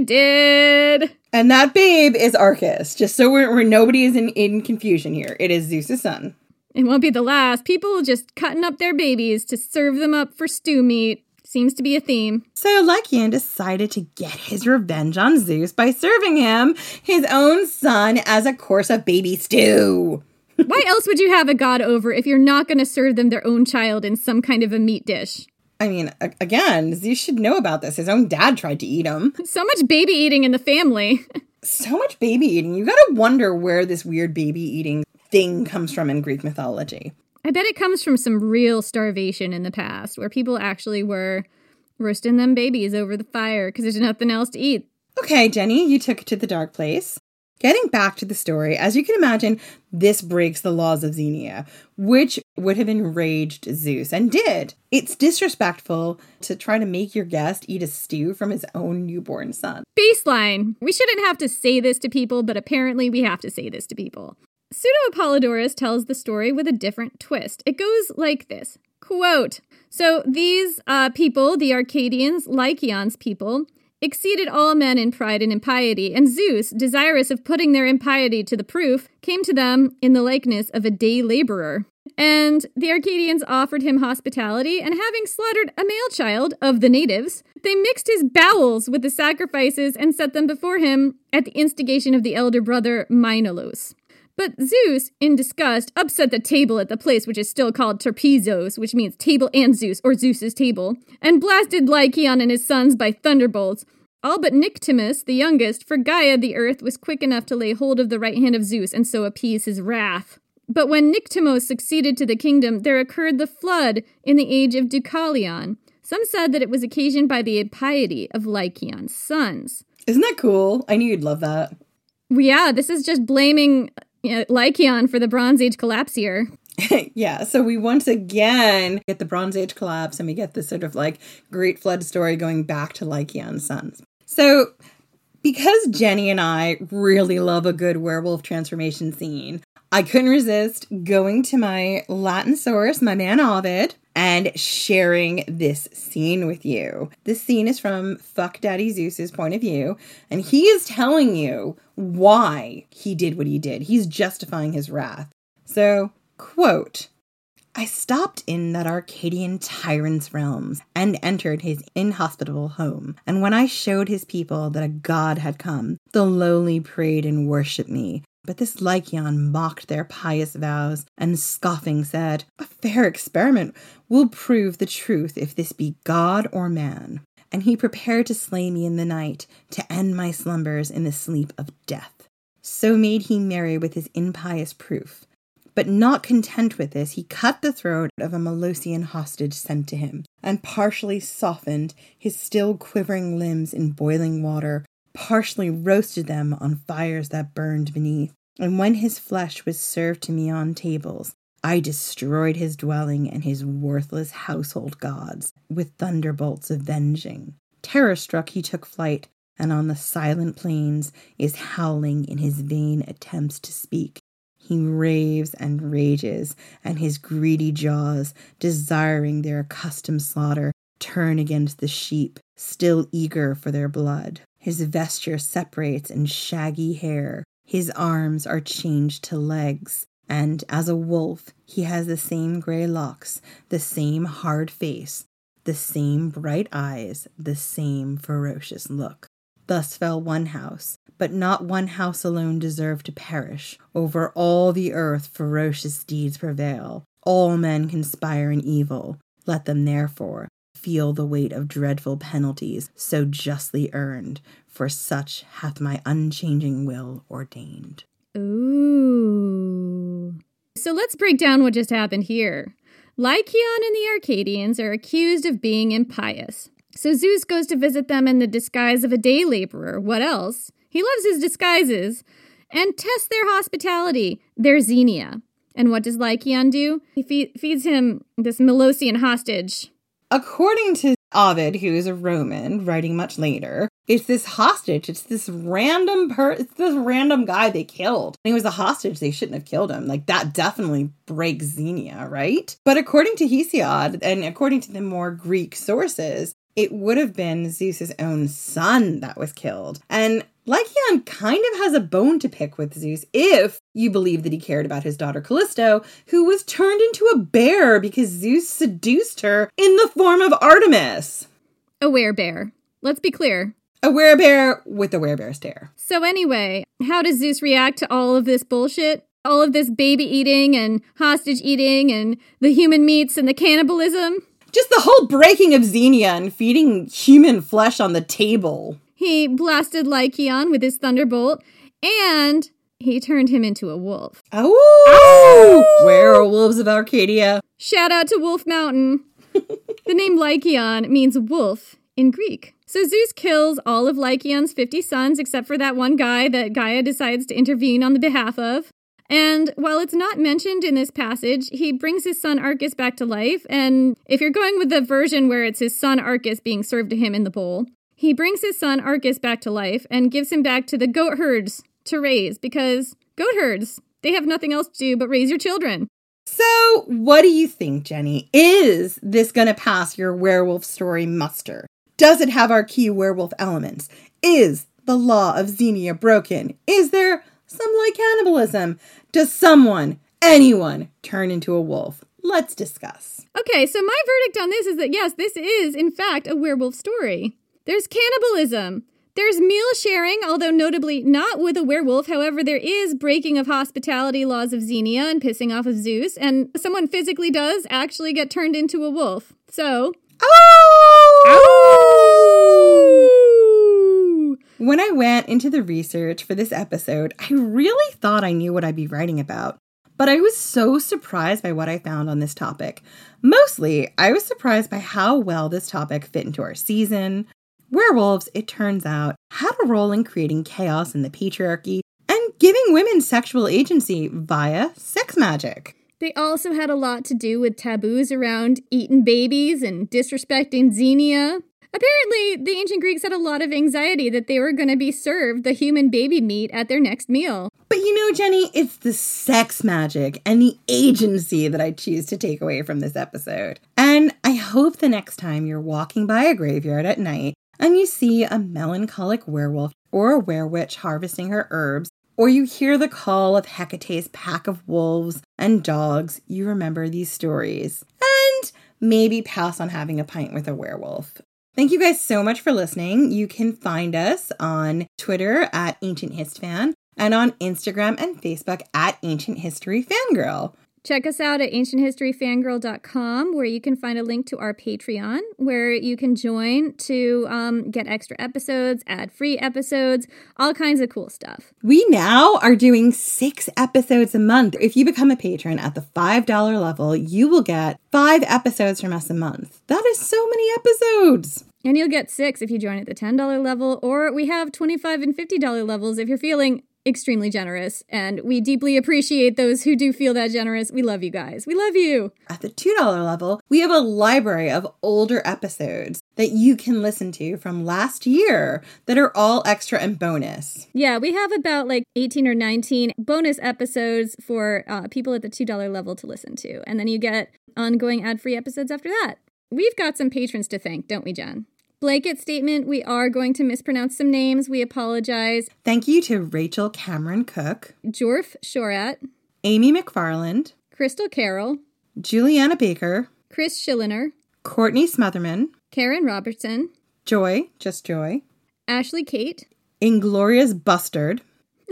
did! And that babe is Arcus, just so we're, we're nobody is in, in confusion here. It is Zeus's son. It won't be the last. People just cutting up their babies to serve them up for stew meat. Seems to be a theme. So Lycaon decided to get his revenge on Zeus by serving him his own son as a course of baby stew. Why else would you have a god over if you're not going to serve them their own child in some kind of a meat dish? I mean, again, Zeus should know about this. His own dad tried to eat him. So much baby eating in the family. So much baby eating. You gotta wonder where this weird baby eating thing comes from in Greek mythology. I bet it comes from some real starvation in the past, where people actually were roasting them babies over the fire because there's nothing else to eat. Okay, Jenny, you took it to the dark place. Getting back to the story, as you can imagine, this breaks the laws of Xenia, which would have enraged Zeus, and did. It's disrespectful to try to make your guest eat a stew from his own newborn son. Baseline. We shouldn't have to say this to people, but apparently we have to say this to people. Pseudo-Apollodorus tells the story with a different twist. It goes like this, quote, So these uh, people, the Arcadians, Lycaon's people, exceeded all men in pride and impiety, and Zeus, desirous of putting their impiety to the proof, came to them in the likeness of a day laborer. And the Arcadians offered him hospitality, and having slaughtered a male child of the natives, they mixed his bowels with the sacrifices and set them before him at the instigation of the elder brother Minos. But Zeus, in disgust, upset the table at the place which is still called Terpezos, which means table and Zeus, or Zeus's table, and blasted Lycaon and his sons by thunderbolts. All but Nyctimus, the youngest, for Gaia the earth was quick enough to lay hold of the right hand of Zeus and so appease his wrath. But when Nyctimos succeeded to the kingdom, there occurred the flood in the age of Deucalion. Some said that it was occasioned by the impiety of Lycaon's sons. Isn't that cool? I knew you'd love that. Yeah, this is just blaming Yeah, Lycaon for the Bronze Age collapse here. Yeah, so we once again get the Bronze Age collapse, and we get this sort of like great flood story going back to Lycaon's sons. So because Jenny and I really love a good werewolf transformation scene, I couldn't resist going to my Latin source, my man Ovid, and sharing this scene with you. This scene is from Fuck Daddy Zeus's point of view, and he is telling you why he did what he did. He's justifying his wrath. So, quote, I stopped in that Arcadian tyrant's realms and entered his inhospitable home. And when I showed his people that a god had come, the lowly prayed and worshipped me. But this Lycaon mocked their pious vows and scoffing said, a fair experiment will prove the truth if this be god or man. And he prepared to slay me in the night, to end my slumbers in the sleep of death. So made he merry with his impious proof. But not content with this, he cut the throat of a Molossian hostage sent to him, and partially softened his still quivering limbs in boiling water, partially roasted them on fires that burned beneath. And when his flesh was served to me on tables, I destroyed his dwelling and his worthless household gods with thunderbolts avenging. Terror-struck he took flight, and on the silent plains is howling in his vain attempts to speak. He raves and rages, and his greedy jaws, desiring their accustomed slaughter, turn against the sheep, still eager for their blood. His vesture separates in shaggy hair. His arms are changed to legs, and as a wolf, he has the same gray locks, the same hard face, the same bright eyes, the same ferocious look. Thus fell one house, but not one house alone deserved to perish. Over all the earth ferocious deeds prevail. All men conspire in evil. Let them therefore feel the weight of dreadful penalties so justly earned, for such hath my unchanging will ordained. Ooh. So let's break down what just happened here. Lycaon and the Arcadians are accused of being impious. So Zeus goes to visit them in the disguise of a day laborer. What else? He loves his disguises. And tests their hospitality, their Xenia. And what does Lycaon do? He fe- feeds him this Molossian hostage. According to Ovid, who is a Roman, writing much later. It's this hostage. It's this random per. It's this random guy they killed. And he was a hostage. They shouldn't have killed him. Like, that definitely breaks Xenia, right? But according to Hesiod, and according to the more Greek sources, it would have been Zeus's own son that was killed. And Lycaon kind of has a bone to pick with Zeus if you believe that he cared about his daughter Callisto, who was turned into a bear because Zeus seduced her in the form of Artemis. A werebear. Let's be clear. A werebear with a werebear stare. So anyway, how does Zeus react to all of this bullshit? All of this baby eating and hostage eating and the human meats and the cannibalism? Just the whole breaking of Xenia and feeding human flesh on the table. He blasted Lycaon with his thunderbolt, and he turned him into a wolf. Oh! Werewolves of Arcadia. Shout out to Wolf Mountain. The name Lycaon means wolf in Greek. So Zeus kills all of Lycaon's fifty sons, except for that one guy that Gaia decides to intervene on the behalf of. And while it's not mentioned in this passage, he brings his son Arcas back to life. And if you're going with the version where it's his son Arcas being served to him in the bowl, he brings his son Arcas back to life and gives him back to the goat herds to raise, because goat herds, they have nothing else to do but raise your children. So what do you think, Jenny? Is this going to pass your werewolf story muster? Does it have our key werewolf elements? Is the law of Xenia broken? Is there some like cannibalism? Does someone, anyone, turn into a wolf? Let's discuss. Okay, so my verdict on this is that yes, this is, in fact, a werewolf story. There's cannibalism. There's meal sharing, although notably not with a werewolf. However, there is breaking of hospitality laws of Xenia and pissing off of Zeus. And someone physically does actually get turned into a wolf. So... Oh! When I went into the research for this episode, I really thought I knew what I'd be writing about. But I was so surprised by what I found on this topic. Mostly, I was surprised by how well this topic fit into our season. Werewolves, it turns out, had a role in creating chaos in the patriarchy and giving women sexual agency via sex magic. They also had a lot to do with taboos around eating babies and disrespecting Xenia. Apparently, the ancient Greeks had a lot of anxiety that they were going to be served the human baby meat at their next meal. But you know, Jenny, it's the sex magic and the agency that I choose to take away from this episode. And I hope the next time you're walking by a graveyard at night and you see a melancholic werewolf or a werewitch harvesting her herbs, or you hear the call of Hecate's pack of wolves and dogs, you remember these stories. And maybe pass on having a pint with a werewolf. Thank you guys so much for listening. You can find us on Twitter at Ancient Histfan and on Instagram and Facebook at Ancient History Fangirl. Check us out at ancient history fangirl dot com, where you can find a link to our Patreon, where you can join to um, get extra episodes, ad-free episodes, all kinds of cool stuff. We now are doing six episodes a month. If you become a patron at the five dollars level, you will get five episodes from us a month. That is so many episodes. And you'll get six if you join at the ten dollars level, or we have twenty-five dollars and fifty dollars levels if you're feeling extremely generous, and we deeply appreciate those who do feel that generous. We love you guys. We love you. At the two dollars level, we have a library of older episodes that you can listen to from last year that are all extra and bonus. Yeah, we have about like eighteen or nineteen bonus episodes for uh, people at the two dollars level to listen to, and then you get ongoing ad-free episodes after that. We've got some patrons to thank, don't we, Jen? Blanket statement, we are going to mispronounce some names. We apologize. Thank you to Rachel Cameron Cook, Jorf Shorat, Amy McFarland, Crystal Carroll, Juliana Baker, Chris Schilliner, Courtney Smotherman, Karen Robertson, Joy, just Joy, Ashley Kate, Inglorious Bustard,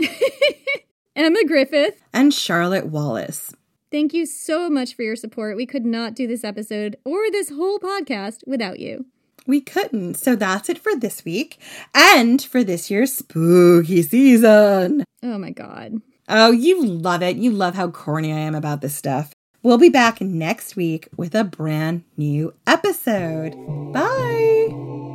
Emma Griffith, and Charlotte Wallace. Thank you so much for your support. We could not do this episode or this whole podcast without you. We couldn't. So that's it for this week and for this year's spooky season. Oh my God. Oh, you love it. You love how corny I am about this stuff. We'll be back next week with a brand new episode. Bye.